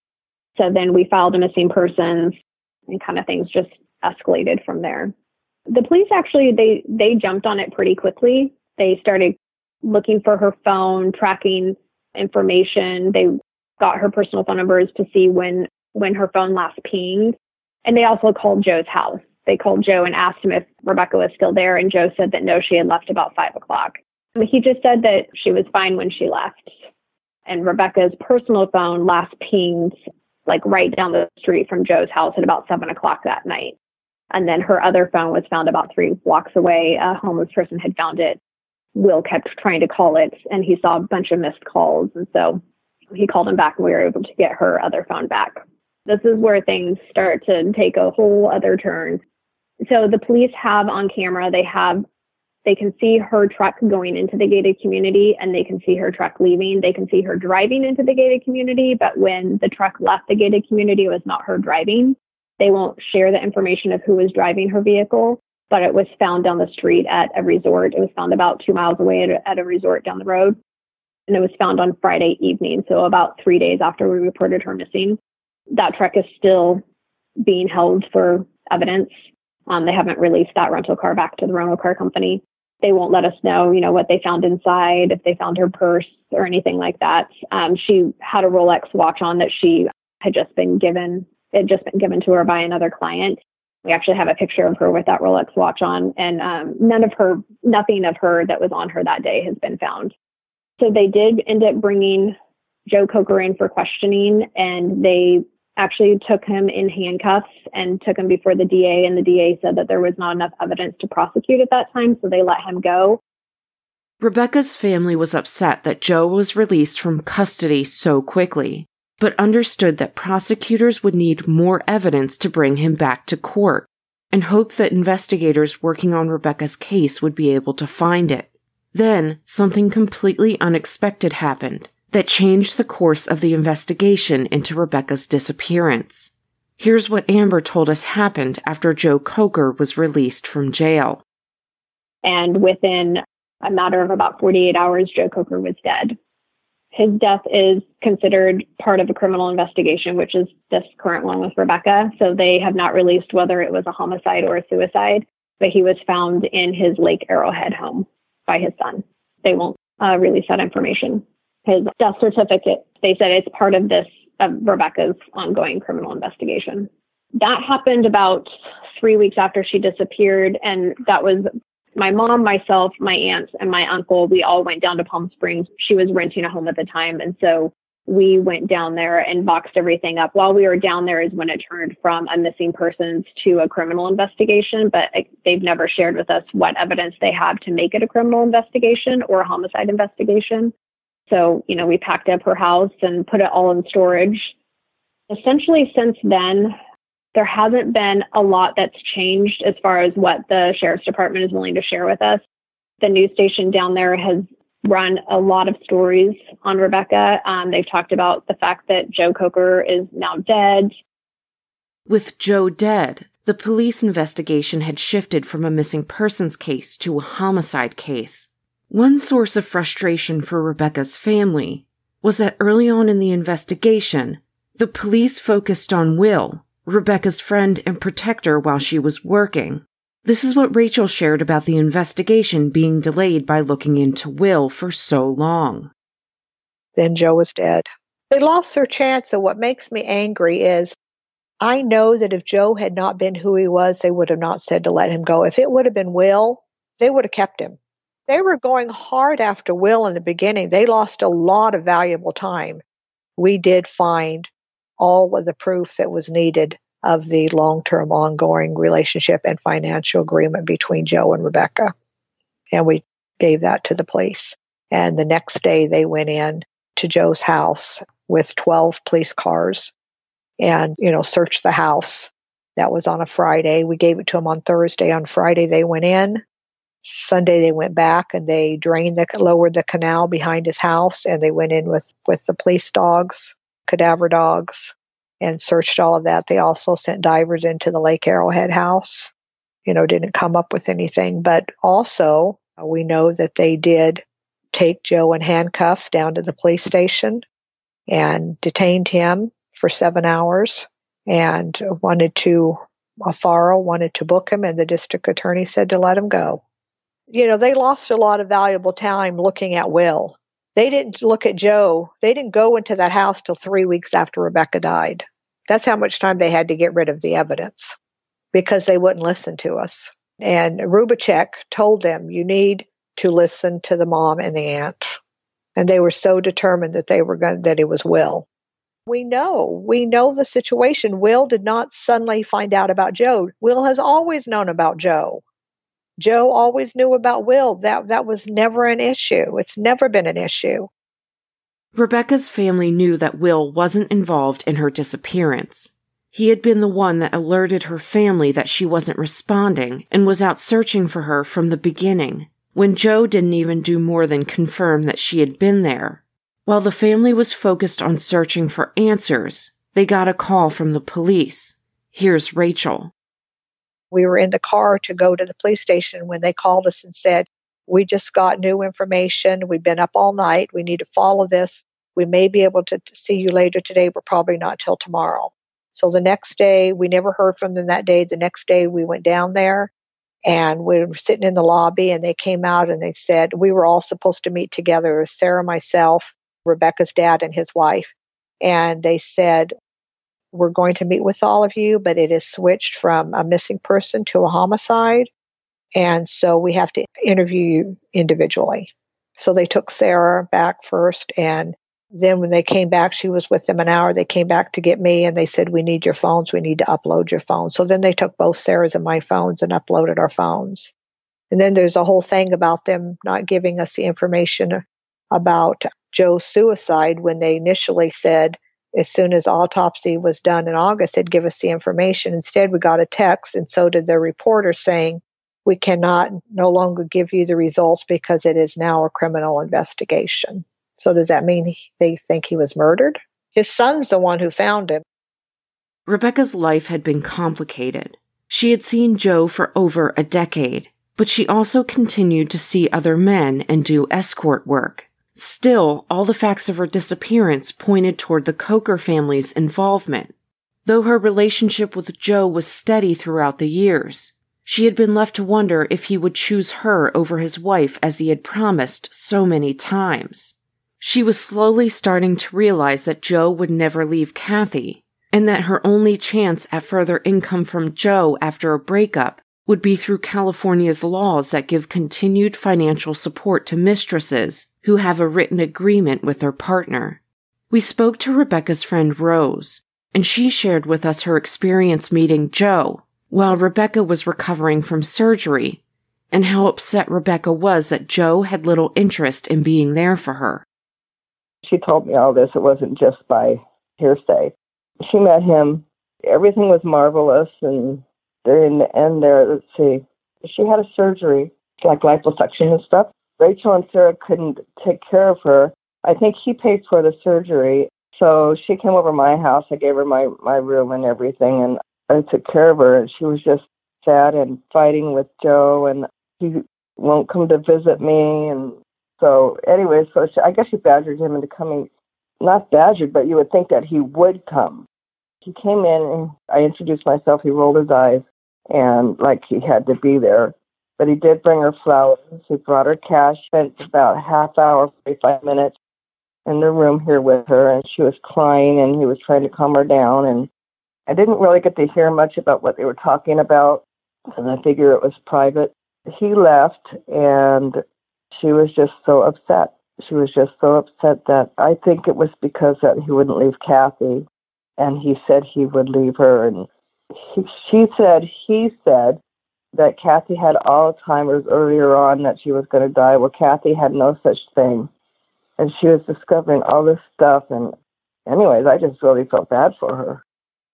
So then we filed a missing persons and kind of things just escalated from there. The police actually, they, they jumped on it pretty quickly. They started looking for her phone, tracking information. They got her personal phone numbers to see when, when her phone last pinged. And they also called Joe's house. They called Joe and asked him if Rebecca was still there. And Joe said that no, she had left about five o'clock. And he just said that she was fine when she left. And Rebecca's personal phone last pinged like right down the street from Joe's house at about seven o'clock that night. And then her other phone was found about three blocks away. A homeless person had found it. Will kept trying to call it, and he saw a bunch of missed calls. And so he called him back, and we were able to get her other phone back. This is where things start to take a whole other turn. So the police have on camera, they have, they can see her truck going into the gated community, and they can see her truck leaving. They can see her driving into the gated community, but when the truck left the gated community, it was not her driving. They won't share the information of who was driving her vehicle, but it was found down the street at a resort. It was found about two miles away at a, at a resort down the road. And it was found on Friday evening, so about three days after we reported her missing. That truck is still being held for evidence. Um, they haven't released that rental car back to the rental car company. They won't let us know, you know, what they found inside, if they found her purse or anything like that. Um, she had a Rolex watch on that she had just been given. It had just been given to her by another client. We actually have a picture of her with that Rolex watch on, and um, none of her, nothing of her that was on her that day has been found. So they did end up bringing Joe Coker in for questioning, and they actually took him in handcuffs and took him before the D A, and the D A said that there was not enough evidence to prosecute at that time, so they let him go. Rebecca's family was upset that Joe was released from custody so quickly, but understood that prosecutors would need more evidence to bring him back to court, and hoped that investigators working on Rebecca's case would be able to find it. Then, something completely unexpected happened that changed the course of the investigation into Rebecca's disappearance. Here's what Amber told us happened after Joe Coker was released from jail. And within a matter of about forty-eight hours, Joe Coker was dead. His death is considered part of a criminal investigation, which is this current one with Rebecca. So they have not released whether it was a homicide or a suicide, but he was found in his Lake Arrowhead home by his son. They won't uh, release that information. His death certificate, they said it's part of this, of Rebecca's ongoing criminal investigation. That happened about three weeks after she disappeared. And that was my mom, myself, my aunt, and my uncle. We all went down to Palm Springs. She was renting a home at the time. And so we went down there and boxed everything up. While we were down there is when it turned from a missing persons to a criminal investigation, but they've never shared with us what evidence they have to make it a criminal investigation or a homicide investigation. So, you know, we packed up her house and put it all in storage. Essentially, since then, there hasn't been a lot that's changed as far as what the sheriff's department is willing to share with us. The news station down there has run a lot of stories on Rebecca. Um, they've talked about the fact that Joe Coker is now dead. With Joe dead, the police investigation had shifted from a missing persons case to a homicide case. One source of frustration for Rebecca's family was that early on in the investigation, the police focused on Will, Rebecca's friend and protector, while she was working. This is what Rachel shared about the investigation being delayed by looking into Will for so long. Then Joe was dead. They lost their chance, and what makes me angry is I know that if Joe had not been who he was, they would have not said to let him go. If it would have been Will, they would have kept him. They were going hard after Will in the beginning. They lost a lot of valuable time. We did find all of the proof that was needed of the long-term ongoing relationship and financial agreement between Joe and Rebecca. And we gave that to the police. And the next day they went in to Joe's house with twelve police cars and, you know, searched the house. That was on a Friday. We gave it to them on Thursday. On Friday they went in. Sunday they went back and they drained the, lowered the canal behind his house, and they went in with, with the police dogs, cadaver dogs, and searched all of that. They also sent divers into the Lake Arrowhead house. You know, didn't come up with anything. But also, we know that they did take Joe in handcuffs down to the police station and detained him for seven hours and wanted to, Alfaro wanted to book him, and the district attorney said to let him go. You know, they lost a lot of valuable time looking at Will. They didn't look at Joe. They didn't go into that house till three weeks after Rebecca died. That's how much time they had to get rid of the evidence because they wouldn't listen to us. And Rubacek told them, you need to listen to the mom and the aunt. And they were so determined that they were going that it was Will. We know, we know the situation. Will did not suddenly find out about Joe. Will has always known about Joe. Joe always knew about Will. That that was never an issue. It's never been an issue. Rebecca's family knew that Will wasn't involved in her disappearance. He had been the one that alerted her family that she wasn't responding and was out searching for her from the beginning, when Joe didn't even do more than confirm that she had been there. While the family was focused on searching for answers, they got a call from the police. Here's Rachel. We were in the car to go to the police station when they called us and said, we just got new information. We've been up all night. We need to follow this. We may be able to see you later today, but probably not till tomorrow. So the next day, we never heard from them that day. The next day, we went down there and we were sitting in the lobby, and they came out and they said, we were all supposed to meet together, Sarah, myself, Rebecca's dad, and his wife. And they said, we're going to meet with all of you, but it is switched from a missing person to a homicide. And so we have to interview you individually. So they took Sarah back first. And then when they came back, she was with them an hour. They came back to get me and they said, we need your phones. We need to upload your phones. So then they took both Sarah's and my phones and uploaded our phones. And then there's a whole thing about them not giving us the information about Joe's suicide when they initially said, as soon as autopsy was done in August, they'd give us the information. Instead, we got a text, and so did the reporter, saying, we cannot no longer give you the results because it is now a criminal investigation. So does that mean they think he was murdered? His son's the one who found him. Rebecca's life had been complicated. She had seen Joe for over a decade, but she also continued to see other men and do escort work. Still, all the facts of her disappearance pointed toward the Coker family's involvement. Though her relationship with Joe was steady throughout the years, she had been left to wonder if he would choose her over his wife as he had promised so many times. She was slowly starting to realize that Joe would never leave Kathy, and that her only chance at further income from Joe after a breakup would be through California's laws that give continued financial support to mistresses who have a written agreement with their partner. We spoke to Rebecca's friend Rose, and she shared with us her experience meeting Joe while Rebecca was recovering from surgery, and how upset Rebecca was that Joe had little interest in being there for her. She told me all this. It wasn't just by hearsay. She met him. Everything was marvelous, and they're in the end there. Let's see. She had a surgery, like liposuction and stuff. Rachel and Sarah couldn't take care of her. I think he paid for the surgery. So she came over to my house. I gave her my, my room and everything, and I took care of her. And she was just sad and fighting with Joe, and he won't come to visit me. And so anyway, so she, I guess she badgered him into coming. Not badgered, but you would think that he would come. He came in, and I introduced myself. He rolled his eyes, and like he had to be there. But he did bring her flowers. He brought her cash, spent about a half hour, forty-five minutes. in the room here with her, and she was crying, and he was trying to calm her down. And I didn't really get to hear much about what they were talking about, and I figure it was private. He left, and she was just so upset. She was just so upset that I think it was because that he wouldn't leave Kathy, and he said he would leave her. And he, she said, he said that Kathy had Alzheimer's earlier on, that she was going to die. Well, Kathy had no such thing. And she was discovering all this stuff. And anyways, I just really felt bad for her.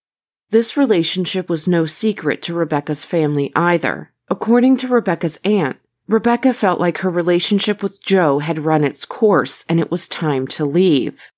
This relationship was no secret to Rebecca's family either. According to Rebecca's aunt, Rebecca felt like her relationship with Joe had run its course and it was time to leave.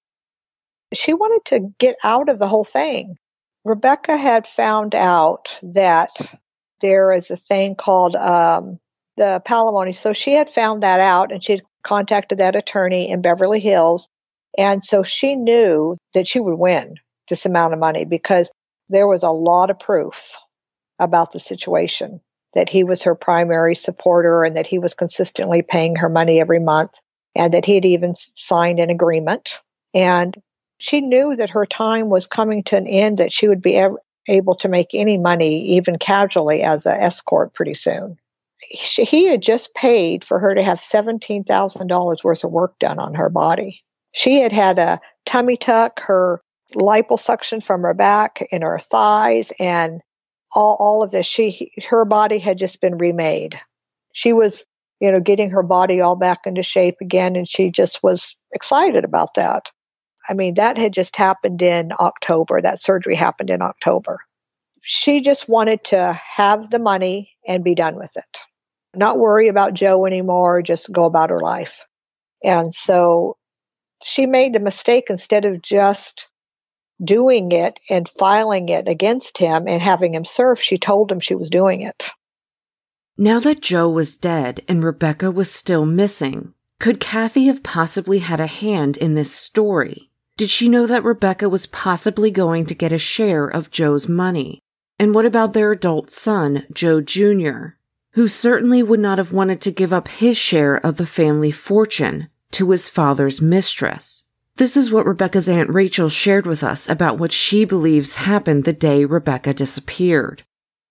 She wanted to get out of the whole thing. Rebecca had found out that there is a thing called um, the palimony. So she had found that out, and she had contacted that attorney in Beverly Hills. And so she knew that she would win this amount of money because there was a lot of proof about the situation, that he was her primary supporter and that he was consistently paying her money every month, and that he had even signed an agreement. And she knew that her time was coming to an end, that she would be ev- able to make any money, even casually, as an escort pretty soon. She, he had just paid for her to have seventeen thousand dollars worth of work done on her body. She had had a tummy tuck, her liposuction from her back and her thighs, and all, all of this. She, her body had just been remade. She was, you know, getting her body all back into shape again, and she just was excited about that. I mean, that had just happened in October. That surgery happened in October. She just wanted to have the money and be done with it. Not worry about Joe anymore, just go about her life. And so she made the mistake, instead of just doing it and filing it against him and having him served, she told him she was doing it. Now that Joe was dead and Rebecca was still missing, could Kathy have possibly had a hand in this story? Did she know that Rebecca was possibly going to get a share of Joe's money? And what about their adult son, Joe Junior, who certainly would not have wanted to give up his share of the family fortune to his father's mistress? This is what Rebecca's Aunt Rachel shared with us about what she believes happened the day Rebecca disappeared.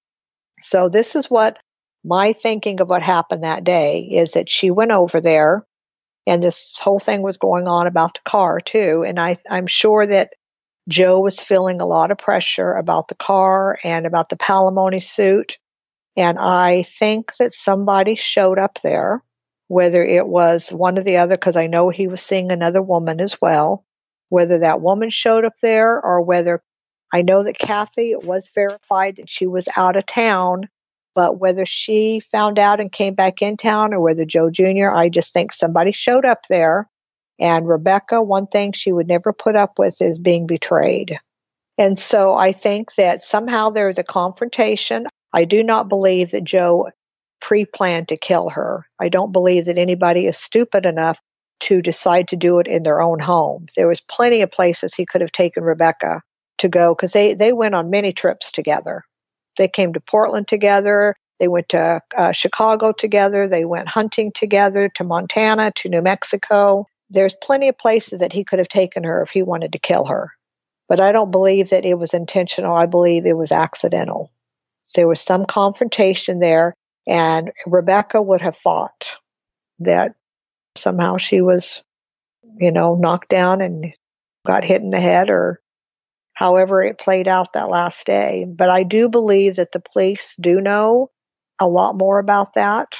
So this is what my thinking of what happened that day is, that she went over there, and this whole thing was going on about the car too. And I, I'm sure that Joe was feeling a lot of pressure about the car and about the palimony suit. And I think that somebody showed up there, whether it was one or the other, because I know he was seeing another woman as well, whether that woman showed up there or whether, I know that Kathy, it was verified that she was out of town, but whether she found out and came back in town or whether Joe Junior, I just think somebody showed up there. And Rebecca, one thing she would never put up with is being betrayed. And so I think that somehow there was a confrontation. I do not believe that Joe pre-planned to kill her. I don't believe that anybody is stupid enough to decide to do it in their own home. There was plenty of places he could have taken Rebecca to go, because they, they went on many trips together. They came to Portland together. They went to uh, Chicago together. They went hunting together to Montana, to New Mexico. There's plenty of places that he could have taken her if he wanted to kill her. But I don't believe that it was intentional. I believe it was accidental. There was some confrontation there, and Rebecca would have thought that somehow she was, you know, knocked down and got hit in the head, or however it played out that last day. But I do believe that the police do know a lot more about that,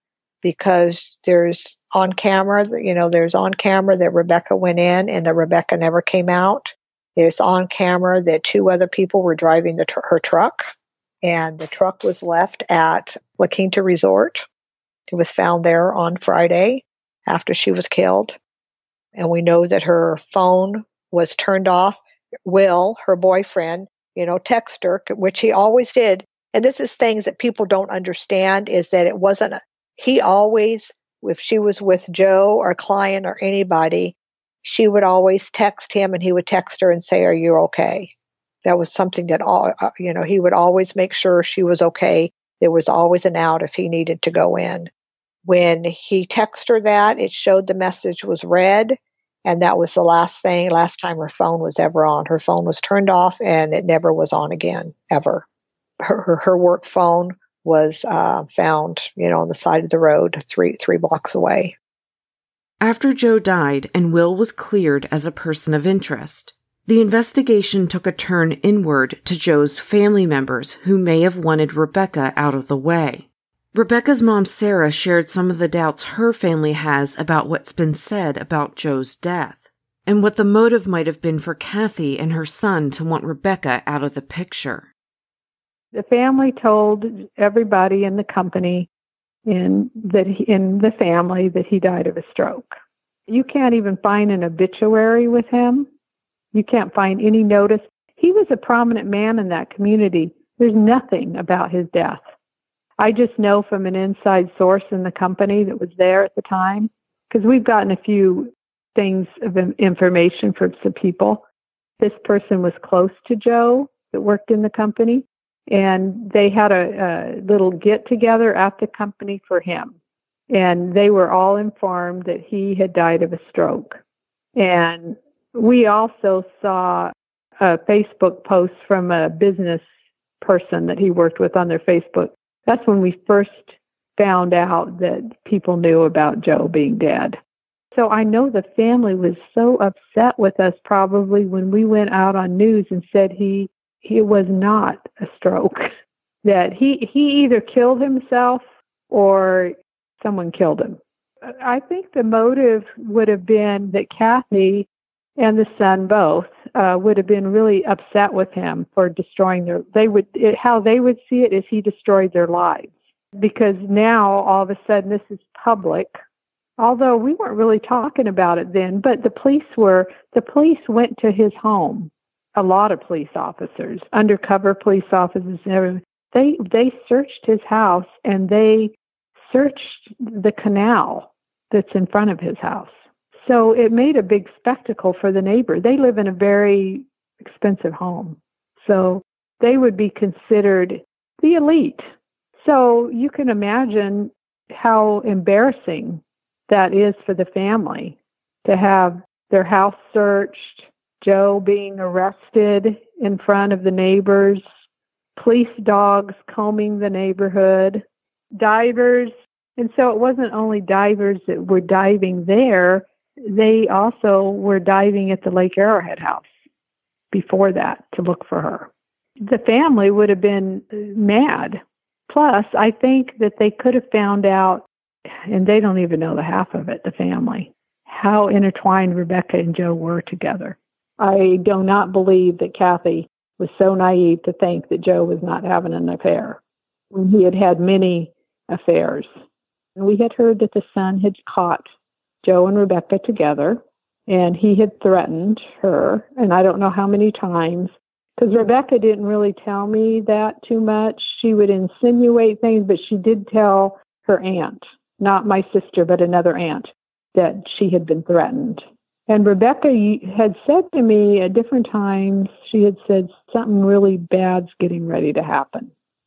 because there's on camera, you know, there's on camera that Rebecca went in and that Rebecca never came out. There's on camera that two other people were driving the tr- her truck, and the truck was left at La Quinta Resort. It was found there on Friday after she was killed. And we know that her phone was turned off. Will, her boyfriend, you know, text her, which he always did. And this is things that people don't understand, is that it wasn't, he always, if she was with Joe or a client or anybody, she would always text him, and he would text her and say, "Are you okay?" That was something that, all, you know, he would always make sure she was okay. There was always an out if he needed to go in. When he texted her that, it showed the message was read, And that was the last thing, last time her phone was ever on. Her phone was turned off and it never was on again, ever. Her, her, her work phone was uh, found, you know, on the side of the road, three three blocks away. After Jo died and Will was cleared as a person of interest, the investigation took a turn inward to Jo's family members who may have wanted Rebecca out of the way. Rebecca's mom, Sarah, shared some of the doubts her family has about what's been said about Jo's death, and what the motive might have been for Kathy and her son to want Rebecca out of the picture. The family told everybody in the company in that he, in the family that he died of a stroke. You can't even find an obituary with him. You can't find any notice. He was a prominent man in that community. There's nothing about his death. I just know from an inside source in the company that was there at the time, because we've gotten a few things of information from some people. This person was close to Jo that worked in the company, and they had a, a little get-together at the company for him. And they were all informed that he had died of a stroke. And we also saw a Facebook post from a business person that he worked with on their Facebook. That's when we first found out that people knew about Jo being dead. So I know the family was so upset with us probably when we went out on news and said he he was not a stroke, that he, he either killed himself or someone killed him. I think the motive would have been that Kathy and the son both uh, would have been really upset with him for destroying their, they would, it, how they would see it is he destroyed their lives. Because now all of a sudden this is public, although we weren't really talking about it then, but the police were, the police went to his home. A lot of police officers, undercover police officers, and everything. They, they searched his house and they searched the canal that's in front of his house. So it made a big spectacle for the neighbor. They live in a very expensive home. So they would be considered the elite. So you can imagine how embarrassing that is for the family to have their house searched, Jo being arrested in front of the neighbors, police dogs combing the neighborhood, divers. And so it wasn't only divers that were diving there, they also were diving at the Lake Arrowhead house before that to look for her. The family would have been mad. Plus, I think that they could have found out, and they don't even know the half of it, the family, how intertwined Rebecca and Jo were together. I do not believe that Kathy was so naive to think that Jo was not having an affair when he had had many affairs. And we had heard that the son had caught Jo and Rebecca together, and he had threatened her, and I don't know how many times, because Rebecca didn't really tell me that too much. She would insinuate things, but she did tell her aunt, not my sister, but another aunt, that she had been threatened. And Rebecca had said to me at different times, she had said something really bad's getting ready to happen.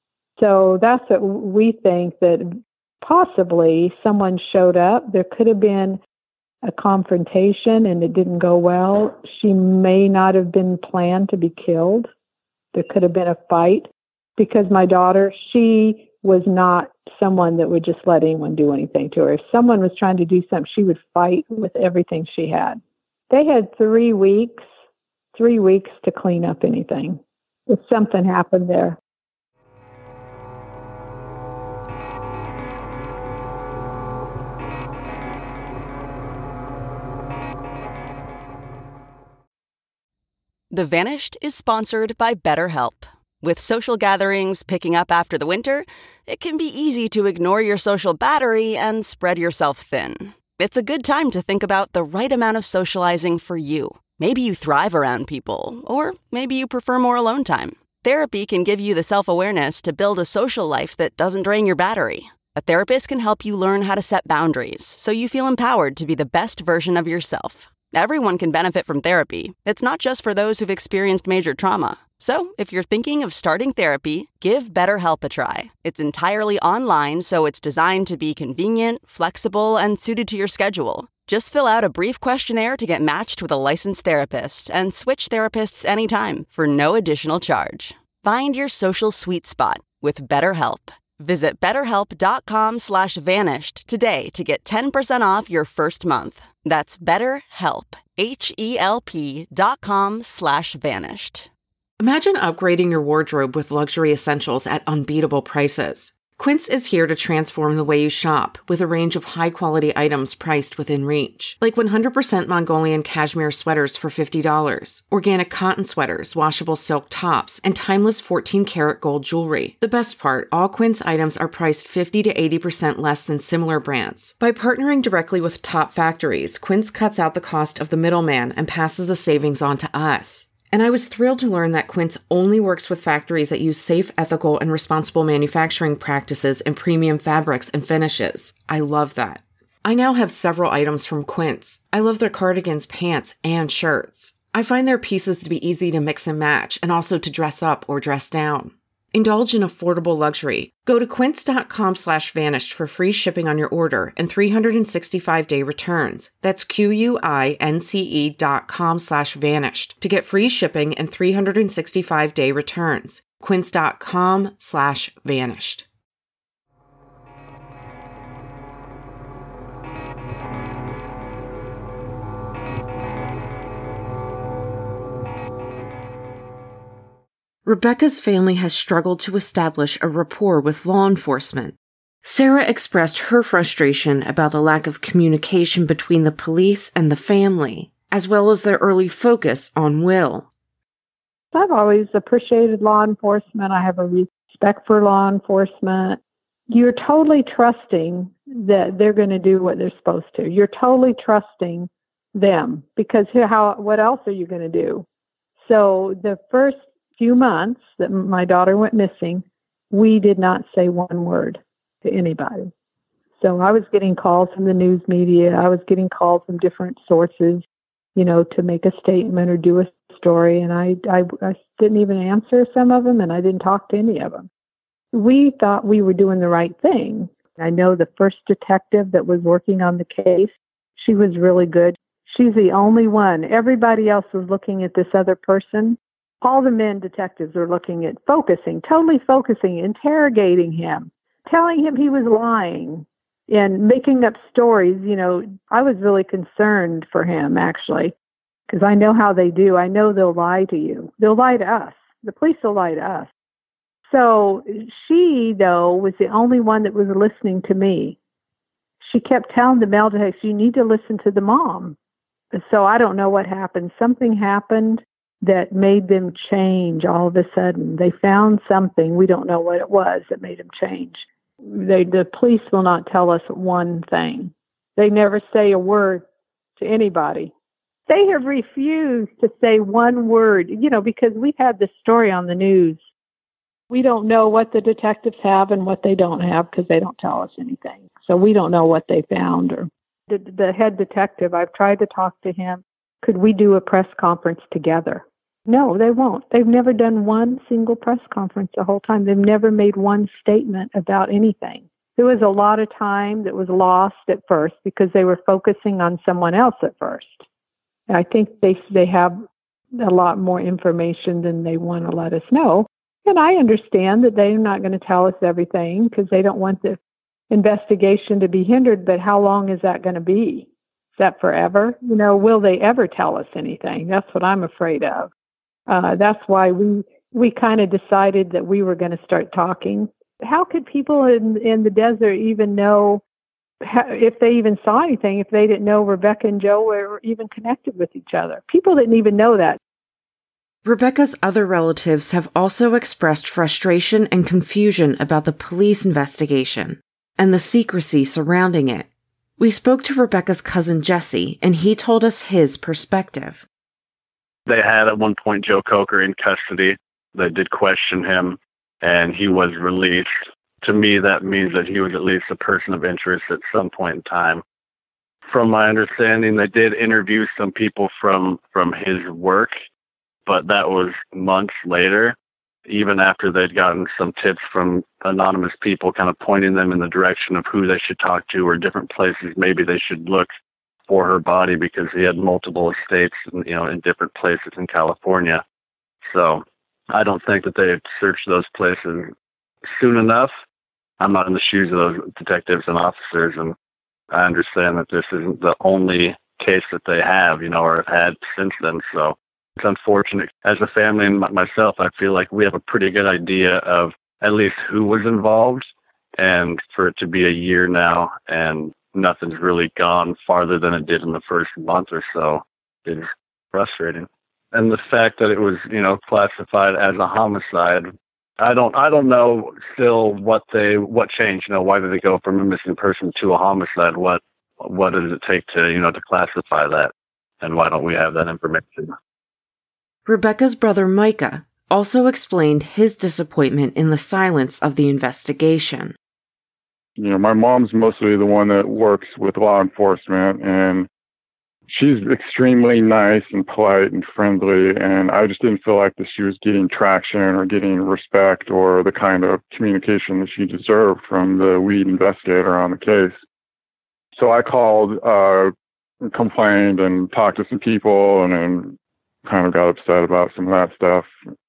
So that's what we think, that possibly someone showed up. There could have been a confrontation and it didn't go well. She may not have been planned to be killed. There could have been a fight, because my daughter, she was not someone that would just let anyone do anything to her. If someone was trying to do something, she would fight with everything she had. They had three weeks, three weeks to clean up anything if something happened there. The Vanished is sponsored by BetterHelp. With social gatherings picking up after the winter, it can be easy to ignore your social battery and spread yourself thin. It's a good time to think about the right amount of socializing for you. Maybe you thrive around people, or maybe you prefer more alone time. Therapy can give you the self-awareness to build a social life that doesn't drain your battery. A therapist can help you learn how to set boundaries so you feel empowered to be the best version of yourself. Everyone can benefit from therapy. It's not just for those who've experienced major trauma. So, if you're thinking of starting therapy, give BetterHelp a try. It's entirely online, so it's designed to be convenient, flexible, and suited to your schedule. Just fill out a brief questionnaire to get matched with a licensed therapist and switch therapists anytime for no additional charge. Find your social sweet spot with BetterHelp. Visit betterhelp.com slash vanished today to get ten percent off your first month. That's BetterHelp, H-E-L-P dot com slash vanished. Imagine upgrading your wardrobe with luxury essentials at unbeatable prices. Quince is here to transform the way you shop with a range of high-quality items priced within reach. Like one hundred percent Mongolian cashmere sweaters for fifty dollars, organic cotton sweaters, washable silk tops, and timeless fourteen karat gold jewelry. The best part, all Quince items are priced fifty to eighty percent less than similar brands. By partnering directly with top factories, Quince cuts out the cost of the middleman and passes the savings on to us. And I was thrilled to learn that Quince only works with factories that use safe, ethical, and responsible manufacturing practices and premium fabrics and finishes. I love that. I now have several items from Quince. I love their cardigans, pants, and shirts. I find their pieces to be easy to mix and match and also to dress up or dress down. Indulge in affordable luxury. Go to quince.com slash vanished for free shipping on your order and three hundred sixty-five day returns. That's Q-U-I-N-C-E dot com slash vanished to get free shipping and three hundred sixty-five day returns. Quince.com slash vanished. Rebecca's family has struggled to establish a rapport with law enforcement. Sarah expressed her frustration about the lack of communication between the police and the family, as well as their early focus on Will. I've always appreciated law enforcement. I have a respect for law enforcement. You're totally trusting that they're going to do what they're supposed to. You're totally trusting them because how? What else are you going to do? So the first few months that my daughter went missing, we did not say one word to anybody. So I was getting calls from the news media. I was getting calls from different sources, you know, to make a statement or do a story. And I, I, I didn't even answer some of them, and I didn't talk to any of them. We thought we were doing the right thing. I know the first detective that was working on the case, she was really good. She's the only one. Everybody else was looking at this other person. All the men detectives were looking at focusing, totally focusing, interrogating him, telling him he was lying and making up stories. You know, I was really concerned for him, actually, because I know how they do. I know they'll lie to you. They'll lie to us. The police will lie to us. So she, though, was the only one that was listening to me. She kept telling the male detectives, you need to listen to the mom. So I don't know what happened. Something happened that made them change all of a sudden. They found something, we don't know what it was, that made them change. They, the police will not tell us one thing. They never say a word to anybody. They have refused to say one word, you know, because we've had this story on the news. We don't know what the detectives have and what they don't have because they don't tell us anything. So we don't know what they found. Or the, the head detective, I've tried to talk to him. Could we do a press conference together? No, they won't. They've never done one single press conference the whole time. They've never made one statement about anything. There was a lot of time that was lost at first because they were focusing on someone else at first. I think they they have a lot more information than they want to let us know. And I understand that they're not going to tell us everything because they don't want the investigation to be hindered. But how long is that going to be? Is that forever? You know, will they ever tell us anything? That's what I'm afraid of. Uh, that's why we we kind of decided that we were going to start talking. How could people in in the desert even know how, if they even saw anything, if they didn't know Rebecca and Joe were even connected with each other? People didn't even know that. Rebecca's other relatives have also expressed frustration and confusion about the police investigation and the secrecy surrounding it. We spoke to Rebecca's cousin Jesse, and he told us his perspective. They had at one point Joe Coker in custody. They did question him, and he was released. To me, that means that he was at least a person of interest at some point in time. From my understanding, they did interview some people from, from his work, but that was months later, even after they'd gotten some tips from anonymous people kind of pointing them in the direction of who they should talk to or different places maybe they should look for her body because he had multiple estates, you know, in different places in California. So I don't think that they had searched those places soon enough. I'm not in the shoes of those detectives and officers, and I understand that this isn't the only case that they have, you know, or have had since then. So it's unfortunate. As a family and myself, I feel like we have a pretty good idea of at least who was involved, and for it to be a year now and nothing's really gone farther than it did in the first month or so is frustrating. And the fact that it was, you know, classified as a homicide, I don't, I don't know still what they, what changed. You know, why did they go from a missing person to a homicide? What, what does it take to, you know, to classify that? And why don't we have that information? Rebecca's brother Micah also explained his disappointment in the silence of the investigation. You know, my mom's mostly the one that works with law enforcement, and she's extremely nice and polite and friendly, and I just didn't feel like that she was getting traction or getting respect or the kind of communication that she deserved from the lead investigator on the case. So I called, uh, complained and talked to some people, and then kind of got upset about some of that stuff.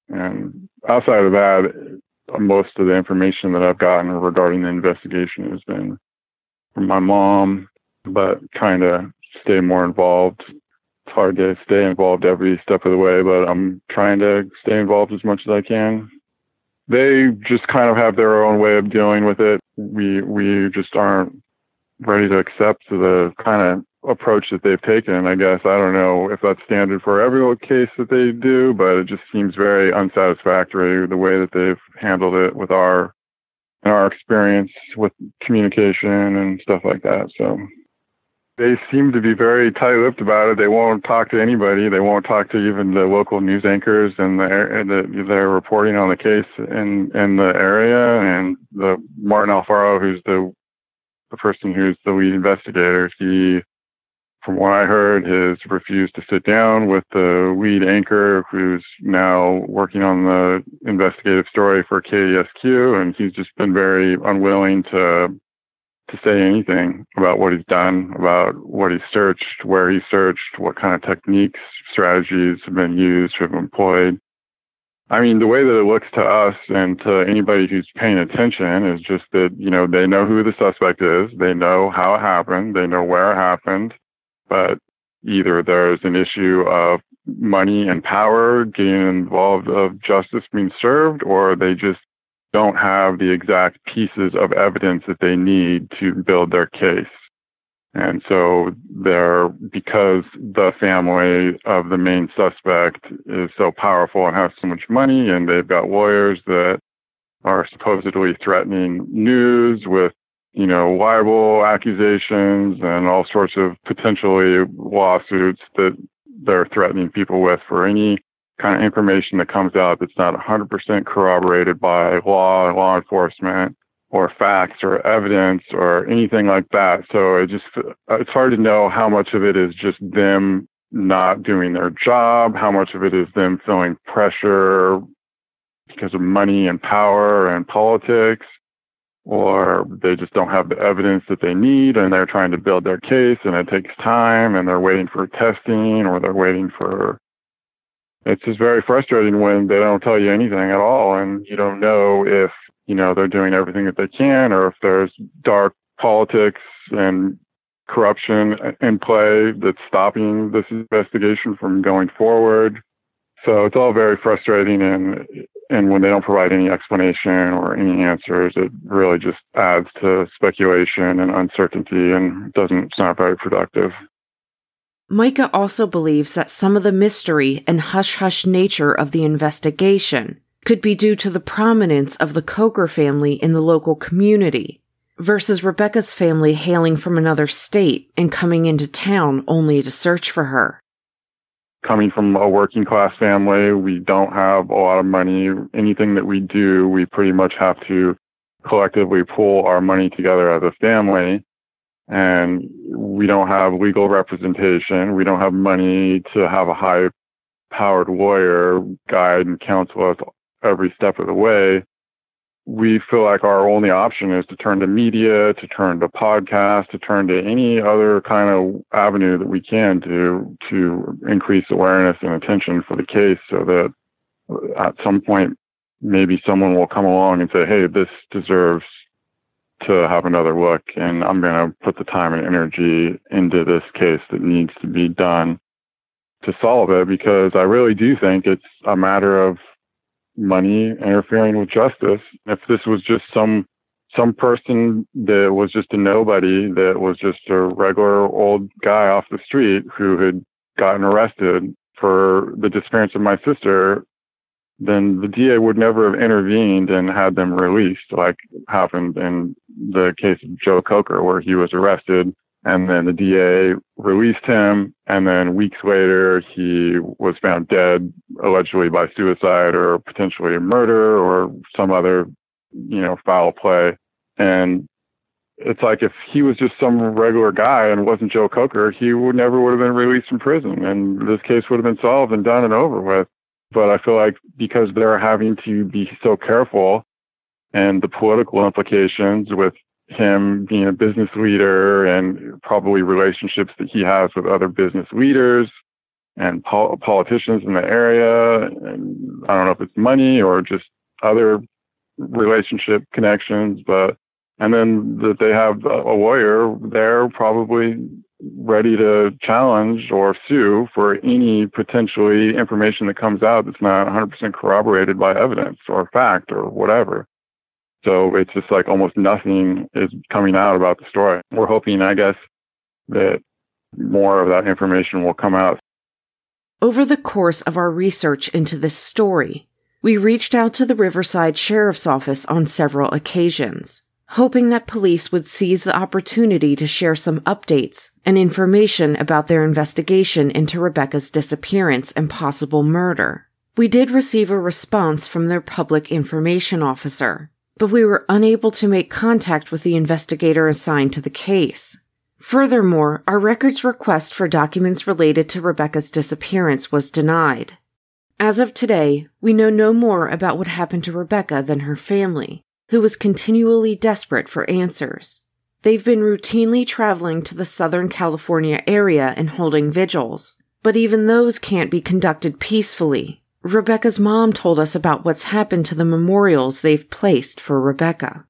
And outside of that, most of the information that I've gotten regarding the investigation has been from my mom, but kind of stay more involved. It's hard to stay involved every step of the way, but I'm trying to stay involved as much as I can. They just kind of have their own way of dealing with it. We we just aren't ready to accept the kind of approach that they've taken. I guess I don't know if that's standard for every case that they do, but it just seems very unsatisfactory the way that they've handled it with our in our experience with communication and stuff like that. So they seem to be very tight-lipped about it. They won't talk to anybody. They won't talk to even the local news anchors and the, the they're reporting on the case in in the area. And the Martin Alfaro, who's the the person who's the lead investigator, he, from what I heard, has refused to sit down with the lead anchor who's now working on the investigative story for K E S Q, and he's just been very unwilling to to say anything about what he's done, about what he's searched, where he searched, what kind of techniques, strategies have been used, have been employed. I mean, the way that it looks to us and to anybody who's paying attention is just that, you know, they know who the suspect is, they know how it happened, they know where it happened, but either there's an issue of money and power getting involved of justice being served, or they just don't have the exact pieces of evidence that they need to build their case. And so they're, because the family of the main suspect is so powerful and has so much money, and they've got lawyers that are supposedly threatening news with, you know, libel accusations and all sorts of potentially lawsuits that they're threatening people with for any kind of information that comes out that's not one hundred percent corroborated by law, law enforcement, or facts or evidence or anything like that. So it just, it's hard to know how much of it is just them not doing their job, how much of it is them feeling pressure because of money and power and politics, or they just don't have the evidence that they need and they're trying to build their case and it takes time and they're waiting for testing, or they're waiting for, it's just very frustrating when they don't tell you anything at all and you don't know if, you know, they're doing everything that they can, or if there's dark politics and corruption in play that's stopping this investigation from going forward. So it's all very frustrating, and and when they don't provide any explanation or any answers, it really just adds to speculation and uncertainty, and doesn't, it's not very productive. Micah also believes that some of the mystery and hush-hush nature of the investigation could be due to the prominence of the Coker family in the local community, versus Rebecca's family hailing from another state and coming into town only to search for her. Coming from a working class family, we don't have a lot of money. Anything that we do, we pretty much have to collectively pool our money together as a family. And we don't have legal representation. We don't have money to have a high-powered lawyer guide and counsel us every step of the way. we feel like our only option is to turn to media, to turn to podcasts, to turn to any other kind of avenue that we can to to increase awareness and attention for the case, so that at some point maybe someone will come along and say, hey, this deserves to have another look, and I'm going to put the time and energy into this case that needs to be done to solve it, because I really do think it's a matter of money interfering with justice. If this was just some some person that was just a nobody, that was just a regular old guy off the street who had gotten arrested for the disappearance of my sister, then the D A would never have intervened and had them released, like happened in the case of Joe Coker, where he was arrested and then the D A released him, and then weeks later he was found dead, allegedly by suicide or potentially murder or some other, you know, foul play. And it's like, if he was just some regular guy and wasn't Joe Coker, he would never would have been released from prison, and this case would have been solved and done and over with. But I feel like because they're having to be so careful, and the political implications with him being a business leader and probably relationships that he has with other business leaders and pol- politicians in the area, and I don't know if it's money or just other relationship connections, but and then that they have a lawyer there probably ready to challenge or sue for any potentially information that comes out that's not one hundred percent corroborated by evidence or fact or whatever. So it's just like almost nothing is coming out about the story. We're hoping, I guess, that more of that information will come out. Over the course of our research into this story, we reached out to the Riverside Sheriff's Office on several occasions, hoping that police would seize the opportunity to share some updates and information about their investigation into Rebecca's disappearance and possible murder. We did receive a response from their public information officer, but we were unable to make contact with the investigator assigned to the case. Furthermore, our records request for documents related to Rebecca's disappearance was denied. As of today, we know no more about what happened to Rebecca than her family, who was continually desperate for answers. They've been routinely traveling to the Southern California area and holding vigils, but even those can't be conducted peacefully. Rebecca's mom told us about what's happened to the memorials they've placed for Rebecca.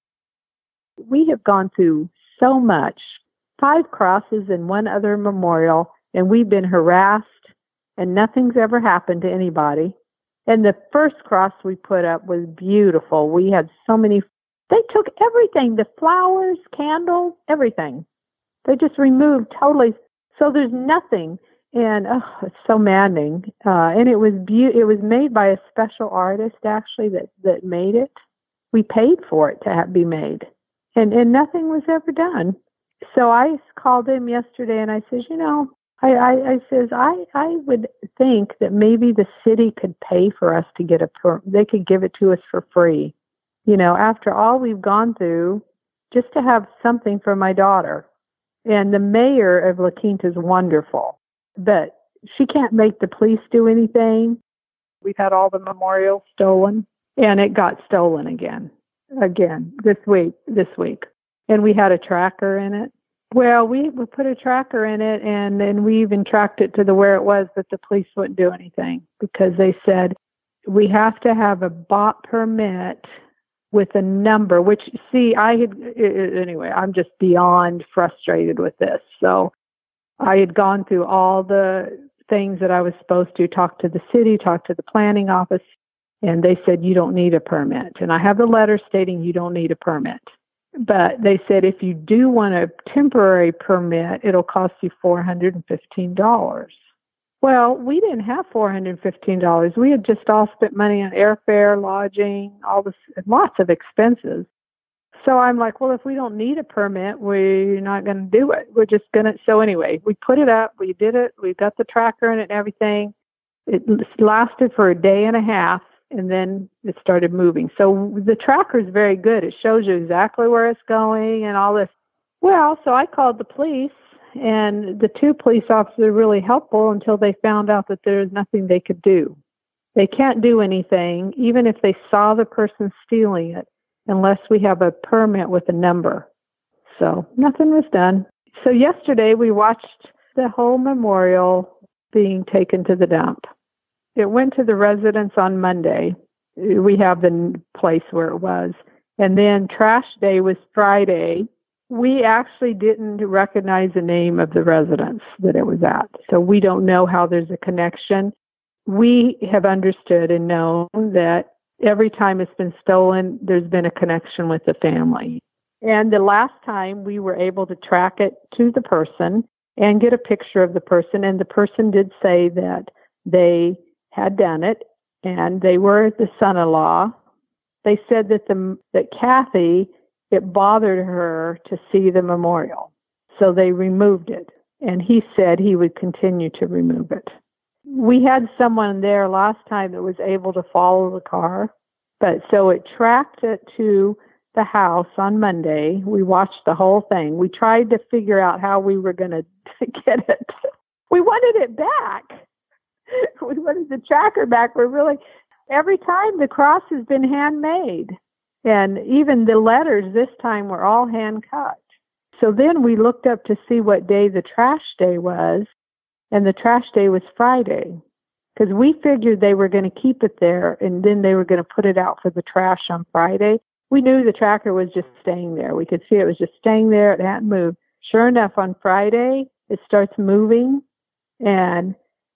We have gone through so much, five crosses and one other memorial, and we've been harassed, and nothing's ever happened to anybody. And the first cross we put up was beautiful. We had so many, they took everything, the flowers, candles, everything. They just removed totally. So there's nothing. And oh, it's so maddening. Uh, and it was be- it was made by a special artist, actually, that, that made it. We paid for it to have, be made. And and nothing was ever done. So I called him yesterday and I says, you know, I, I, I says, I, I would think that maybe the city could pay for us to get a, per- they could give it to us for free. You know, after all we've gone through, just to have something for my daughter. And the mayor of La Quinta is wonderful, but she can't make the police do anything. We've had all the memorials stolen, and it got stolen again, again, this week, this week. And we had a tracker in it. Well, we, we put a tracker in it, and then we even tracked it to the where it was, but the police wouldn't do anything because they said we have to have a bought permit with a number, which, see, I had, anyway, I'm just beyond frustrated with this. So I had gone through all the things that I was supposed to, talk to the city, talk to the planning office, and they said, you don't need a permit. And I have the letter stating you don't need a permit. But they said if you do want a temporary permit, it'll cost you four hundred fifteen dollars. Well, we didn't have four hundred fifteen dollars. We had just all spent money on airfare, lodging, all this, lots of expenses. So I'm like, well, if we don't need a permit, we're not going to do it. We're just going to. So anyway, we put it up. We did it. We got the tracker in it and everything. It lasted for a day and a half, and then it started moving. So the tracker is very good. It shows you exactly where it's going and all this. Well, so I called the police, and the two police officers were really helpful until they found out that there was nothing they could do. They can't do anything, even if they saw the person stealing it. unless we have a permit with a number. So nothing was done. So yesterday we watched the whole memorial being taken to the dump. It went to the residence on Monday. We have the place where it was. And then trash day was Friday. We actually didn't recognize the name of the residence that it was at. So we don't know how there's a connection. We have understood and known that every time it's been stolen, there's been a connection with the family. And the last time we were able to track it to the person and get a picture of the person. And the person did say that they had done it and they were the son-in-law. They said that the that Kathy, it bothered her to see the memorial. So they removed it. And he said he would continue to remove it. We had someone there last time that was able to follow the car. But so it tracked it to the house on Monday. We watched the whole thing. We tried to figure out how we were going to get it. We wanted it back. We wanted the tracker back. We're really, every time the cross has been handmade. And even the letters this time were all hand cut. So then we looked up to see what day the trash day was. And the trash day was Friday. Because we figured they were going to keep it there and then they were going to put it out for the trash on Friday. We knew the tracker was just staying there. We could see it was just staying there. It hadn't moved. Sure enough, on Friday, it starts moving, and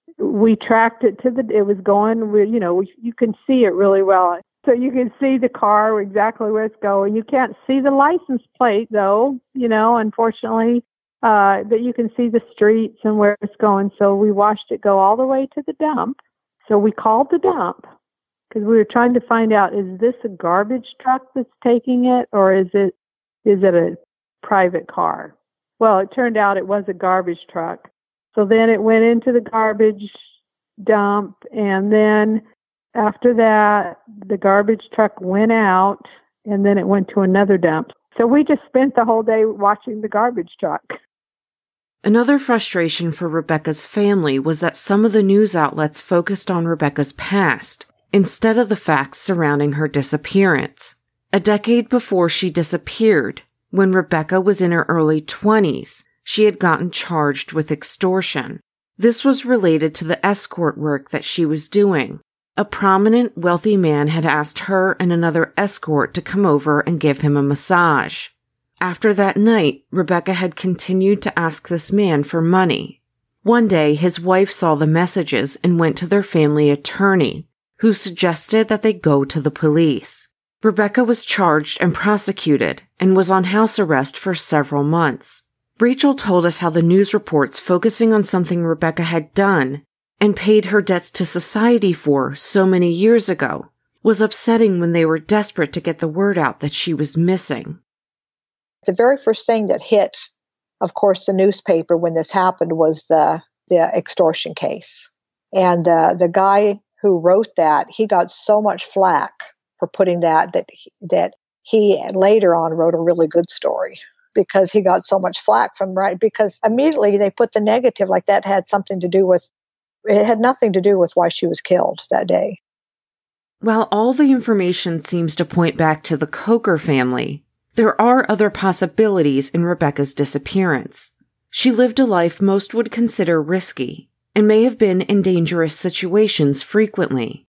we tracked it to the, it was going, we, you know, we, you can see it really well. So you can see the car, exactly where it's going. You can't see the license plate, though, you know, unfortunately, uh, but you can see the streets and where it's going. So we watched it go all the way to the dump. So we called the dump. Because we were trying to find out, is this a garbage truck that's taking it, or is it is it a private car? Well, it turned out it was a garbage truck. So then it went into the garbage dump, and then after that, the garbage truck went out, and then it went to another dump. So we just spent the whole day watching the garbage truck. Another frustration for Rebecca's family was that some of the news outlets focused on Rebecca's past instead of the facts surrounding her disappearance. A decade before she disappeared, when Rebecca was in her early twenties, she had gotten charged with extortion. This was related to the escort work that she was doing. A prominent, wealthy man had asked her and another escort to come over and give him a massage. After that night, Rebecca had continued to ask this man for money. One day, his wife saw the messages and went to their family attorney, who suggested that they go to the police. Rebecca was charged and prosecuted and was on house arrest for several months. Rachel told us how the news reports focusing on something Rebecca had done and paid her debts to society for so many years ago was upsetting when they were desperate to get the word out that she was missing. The very first thing that hit, of course, the newspaper when this happened was the, the extortion case. And uh, the guy who wrote that, he got so much flack for putting that, that he, that he later on wrote a really good story because he got so much flack from, right, because immediately they put the negative, like that had something to do with, it had nothing to do with why she was killed that day. While all the information seems to point back to the Coker family, there are other possibilities in Rebecca's disappearance. She lived a life most would consider risky, and may have been in dangerous situations frequently.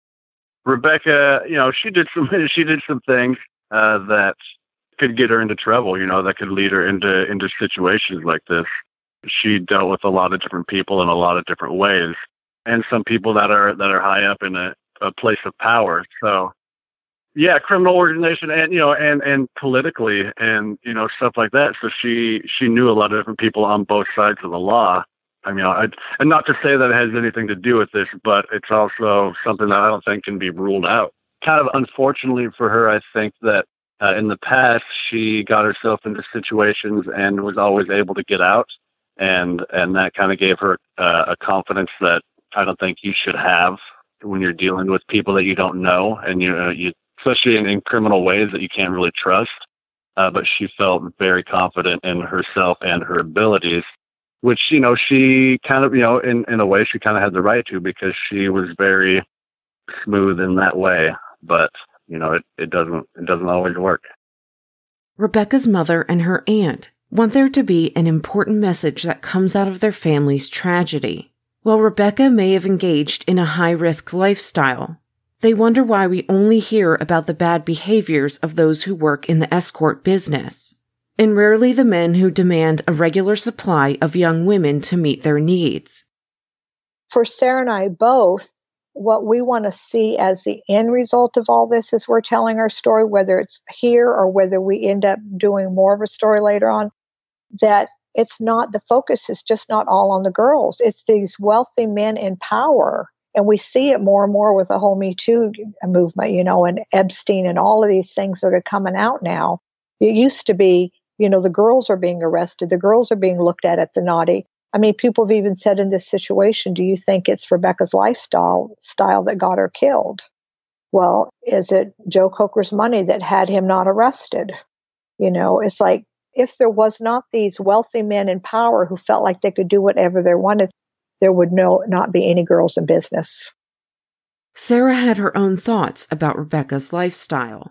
Rebecca, you know, she did some she did some things uh, that could get her into trouble, you know, that could lead her into into situations like this. She dealt with a lot of different people in a lot of different ways, and some people that are that are high up in a, a place of power. So, yeah, criminal organization, and you know, and and politically, and you know, stuff like that. So she she knew a lot of different people on both sides of the law. I mean, I, and not to say that it has anything to do with this, but it's also something that I don't think can be ruled out. Kind of unfortunately for her, I think that uh, in the past she got herself into situations and was always able to get out, and and that kind of gave her uh, a confidence that I don't think you should have when you're dealing with people that you don't know, and you uh, you especially in, in criminal ways that you can't really trust. Uh, but she felt very confident in herself and her abilities, which, you know, she kind of, you know, in, in a way she kind of had the right to, because she was very smooth in that way. But you know, it, it doesn't it doesn't always work. Rebecca's mother and her aunt want there to be an important message that comes out of their family's tragedy. While Rebecca may have engaged in a high-risk lifestyle, they wonder why we only hear about the bad behaviors of those who work in the escort business, and rarely the men who demand a regular supply of young women to meet their needs. For Sarah and I both, what we want to see as the end result of all this as we're telling our story, whether it's here or whether we end up doing more of a story later on, that it's not, the focus is just not all on the girls. It's these wealthy men in power. And we see it more and more with the whole Me Too movement, you know, and Epstein and all of these things that are coming out now. It used to be, you know, the girls are being arrested. The girls are being looked at at the naughty. I mean, people have even said in this situation, do you think it's Rebecca's lifestyle style that got her killed? Well, is it Joe Coker's money that had him not arrested? You know, it's like, if there was not these wealthy men in power who felt like they could do whatever they wanted, there would no, not be any girls in business. Sarah had her own thoughts about Rebecca's lifestyle.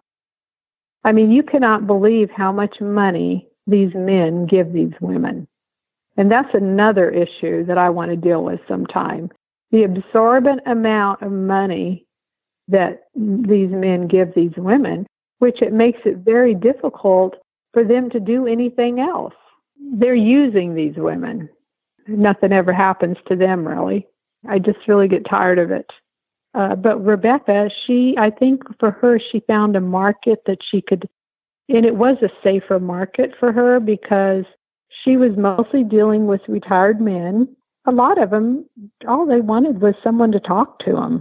I mean, you cannot believe how much money these men give these women. And that's another issue that I want to deal with sometime. The absorbent amount of money that these men give these women, which it makes it very difficult for them to do anything else. They're using these women. Nothing ever happens to them, really. I just really get tired of it. Uh, but Rebecca, she, I think for her, she found a market that she could, and it was a safer market for her because she was mostly dealing with retired men. A lot of them, all they wanted was someone to talk to them.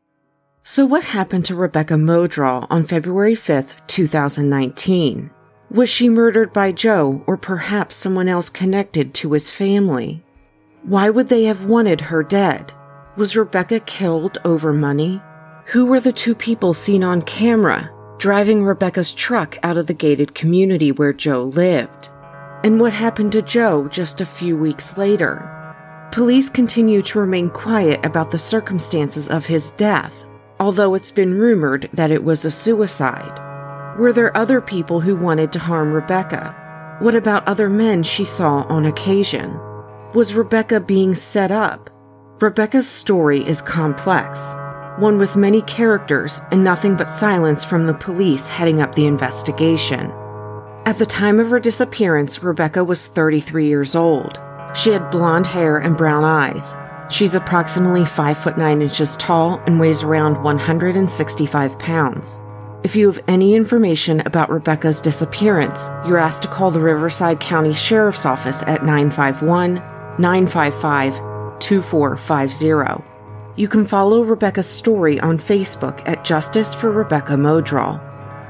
So what happened to Rebecca Modrall on February fifth, two thousand nineteen? Was she murdered by Joe or perhaps someone else connected to his family? Why would they have wanted her dead? Was Rebecca killed over money? Who were the two people seen on camera driving Rebecca's truck out of the gated community where Joe lived? And what happened to Joe just a few weeks later? Police continue to remain quiet about the circumstances of his death, although it's been rumored that it was a suicide. Were there other people who wanted to harm Rebecca? What about other men she saw on occasion? Was Rebecca being set up? Rebecca's story is complex, one with many characters and nothing but silence from the police heading up the investigation. At the time of her disappearance, Rebecca was thirty-three years old. She had blonde hair and brown eyes. She's approximately five foot nine inches tall and weighs around one hundred sixty-five pounds. If you have any information about Rebecca's disappearance, you're asked to call the Riverside County Sheriff's Office at nine five one, nine five five, two four five zero. You can follow Rebecca's story on Facebook at Justice for Rebecca Modrall.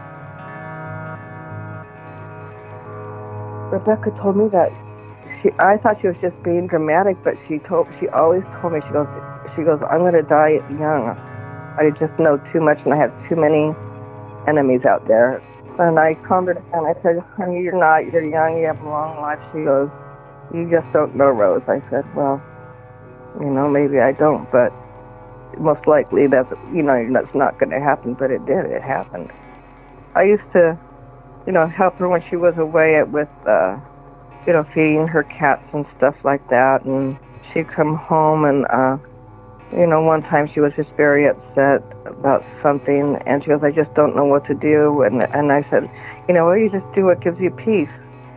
Rebecca told me that she, I thought she was just being dramatic, but she told, she always told me, she goes, she goes, I'm going to die young. I just know too much and I have too many enemies out there. And I calmed her down. I said, honey, you're not, you're young, you have a long life. She goes, you just don't know, Rose. I said, well, you know, maybe I don't, but most likely that's, you know, that's not going to happen, but it did, it happened. I used to, you know, help her when she was away with, uh, you know, feeding her cats and stuff like that, and she'd come home and, uh, you know, one time she was just very upset about something, and she goes, I just don't know what to do, and and I said, you know, well, you just do what gives you peace.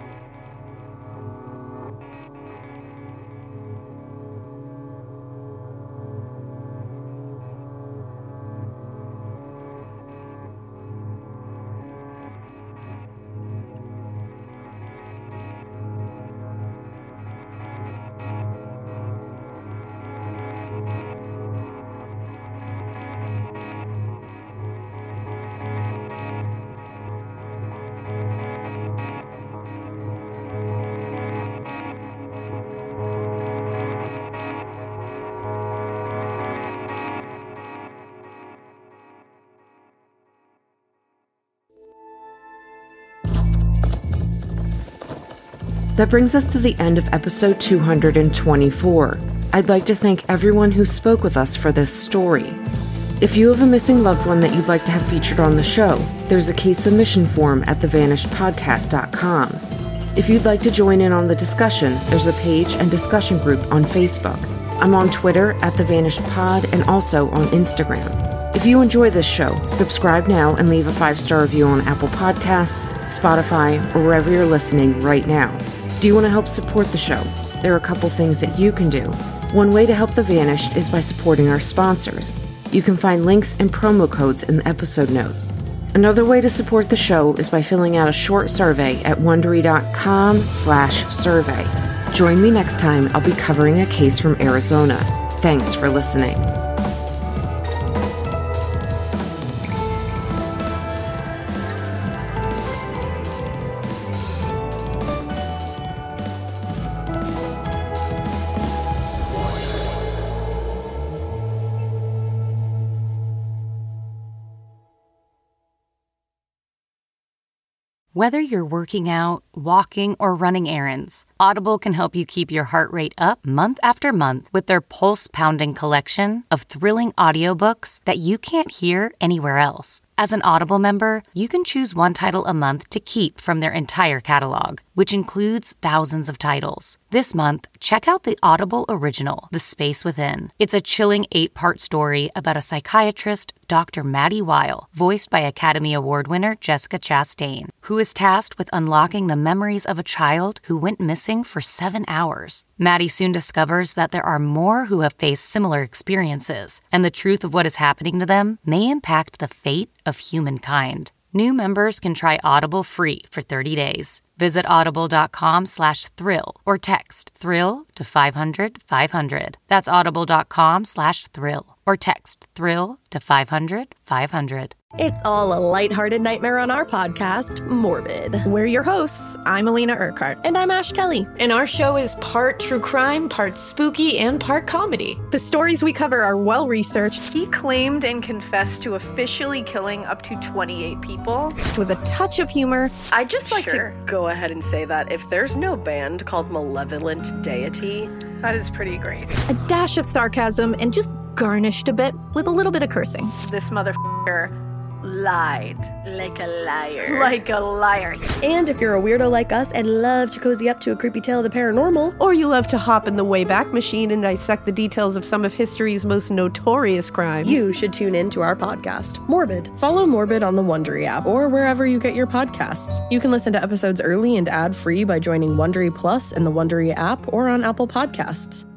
That brings us to the end of episode two hundred twenty-four. I'd like to thank everyone who spoke with us for this story. If you have a missing loved one that you'd like to have featured on the show, there's a case submission form at the vanished podcast dot com. If you'd like to join in on the discussion, there's a page and discussion group on Facebook. I'm on Twitter at TheVanishedPod and also on Instagram. If you enjoy this show, subscribe now and leave a five-star review on Apple Podcasts, Spotify, or wherever you're listening right now. Do you want to help support the show? There are a couple things that you can do. One way to help The Vanished is by supporting our sponsors. You can find links and promo codes in the episode notes. Another way to support the show is by filling out a short survey at wondery.com slash survey. Join me next time. I'll be covering a case from Arizona. Thanks for listening. Whether you're working out, walking, or running errands, Audible can help you keep your heart rate up month after month with their pulse-pounding collection of thrilling audiobooks that you can't hear anywhere else. As an Audible member, you can choose one title a month to keep from their entire catalog, which includes thousands of titles. This month, check out the Audible original, The Space Within. It's a chilling eight-part story about a psychiatrist, Doctor Maddie Weil, voiced by Academy Award winner Jessica Chastain, who is tasked with unlocking the memories of a child who went missing for seven hours. Maddie soon discovers that there are more who have faced similar experiences, and the truth of what is happening to them may impact the fate of humankind. New members can try Audible free for thirty days. Visit audible.com slash thrill or text thrill to five hundred five hundred. That's audible.com slash thrill or text thrill to five hundred five hundred. It's all a lighthearted nightmare on our podcast, Morbid. We're your hosts. I'm Alina Urquhart. And I'm Ash Kelly. And our show is part true crime, part spooky, and part comedy. The stories we cover are well-researched. He claimed and confessed to officially killing up to twenty-eight people. With a touch of humor. I'd just like sure. to go ahead and say that if there's no band called Malevolent Deity, that is pretty great. A dash of sarcasm and just garnished a bit with a little bit of cursing. This motherfucker lied. Like a liar. Like a liar. And if you're a weirdo like us and love to cozy up to a creepy tale of the paranormal, or you love to hop in the Wayback Machine and dissect the details of some of history's most notorious crimes, you should tune in to our podcast, Morbid. Follow Morbid on the Wondery app or wherever you get your podcasts. You can listen to episodes early and ad-free by joining Wondery Plus in the Wondery app or on Apple Podcasts.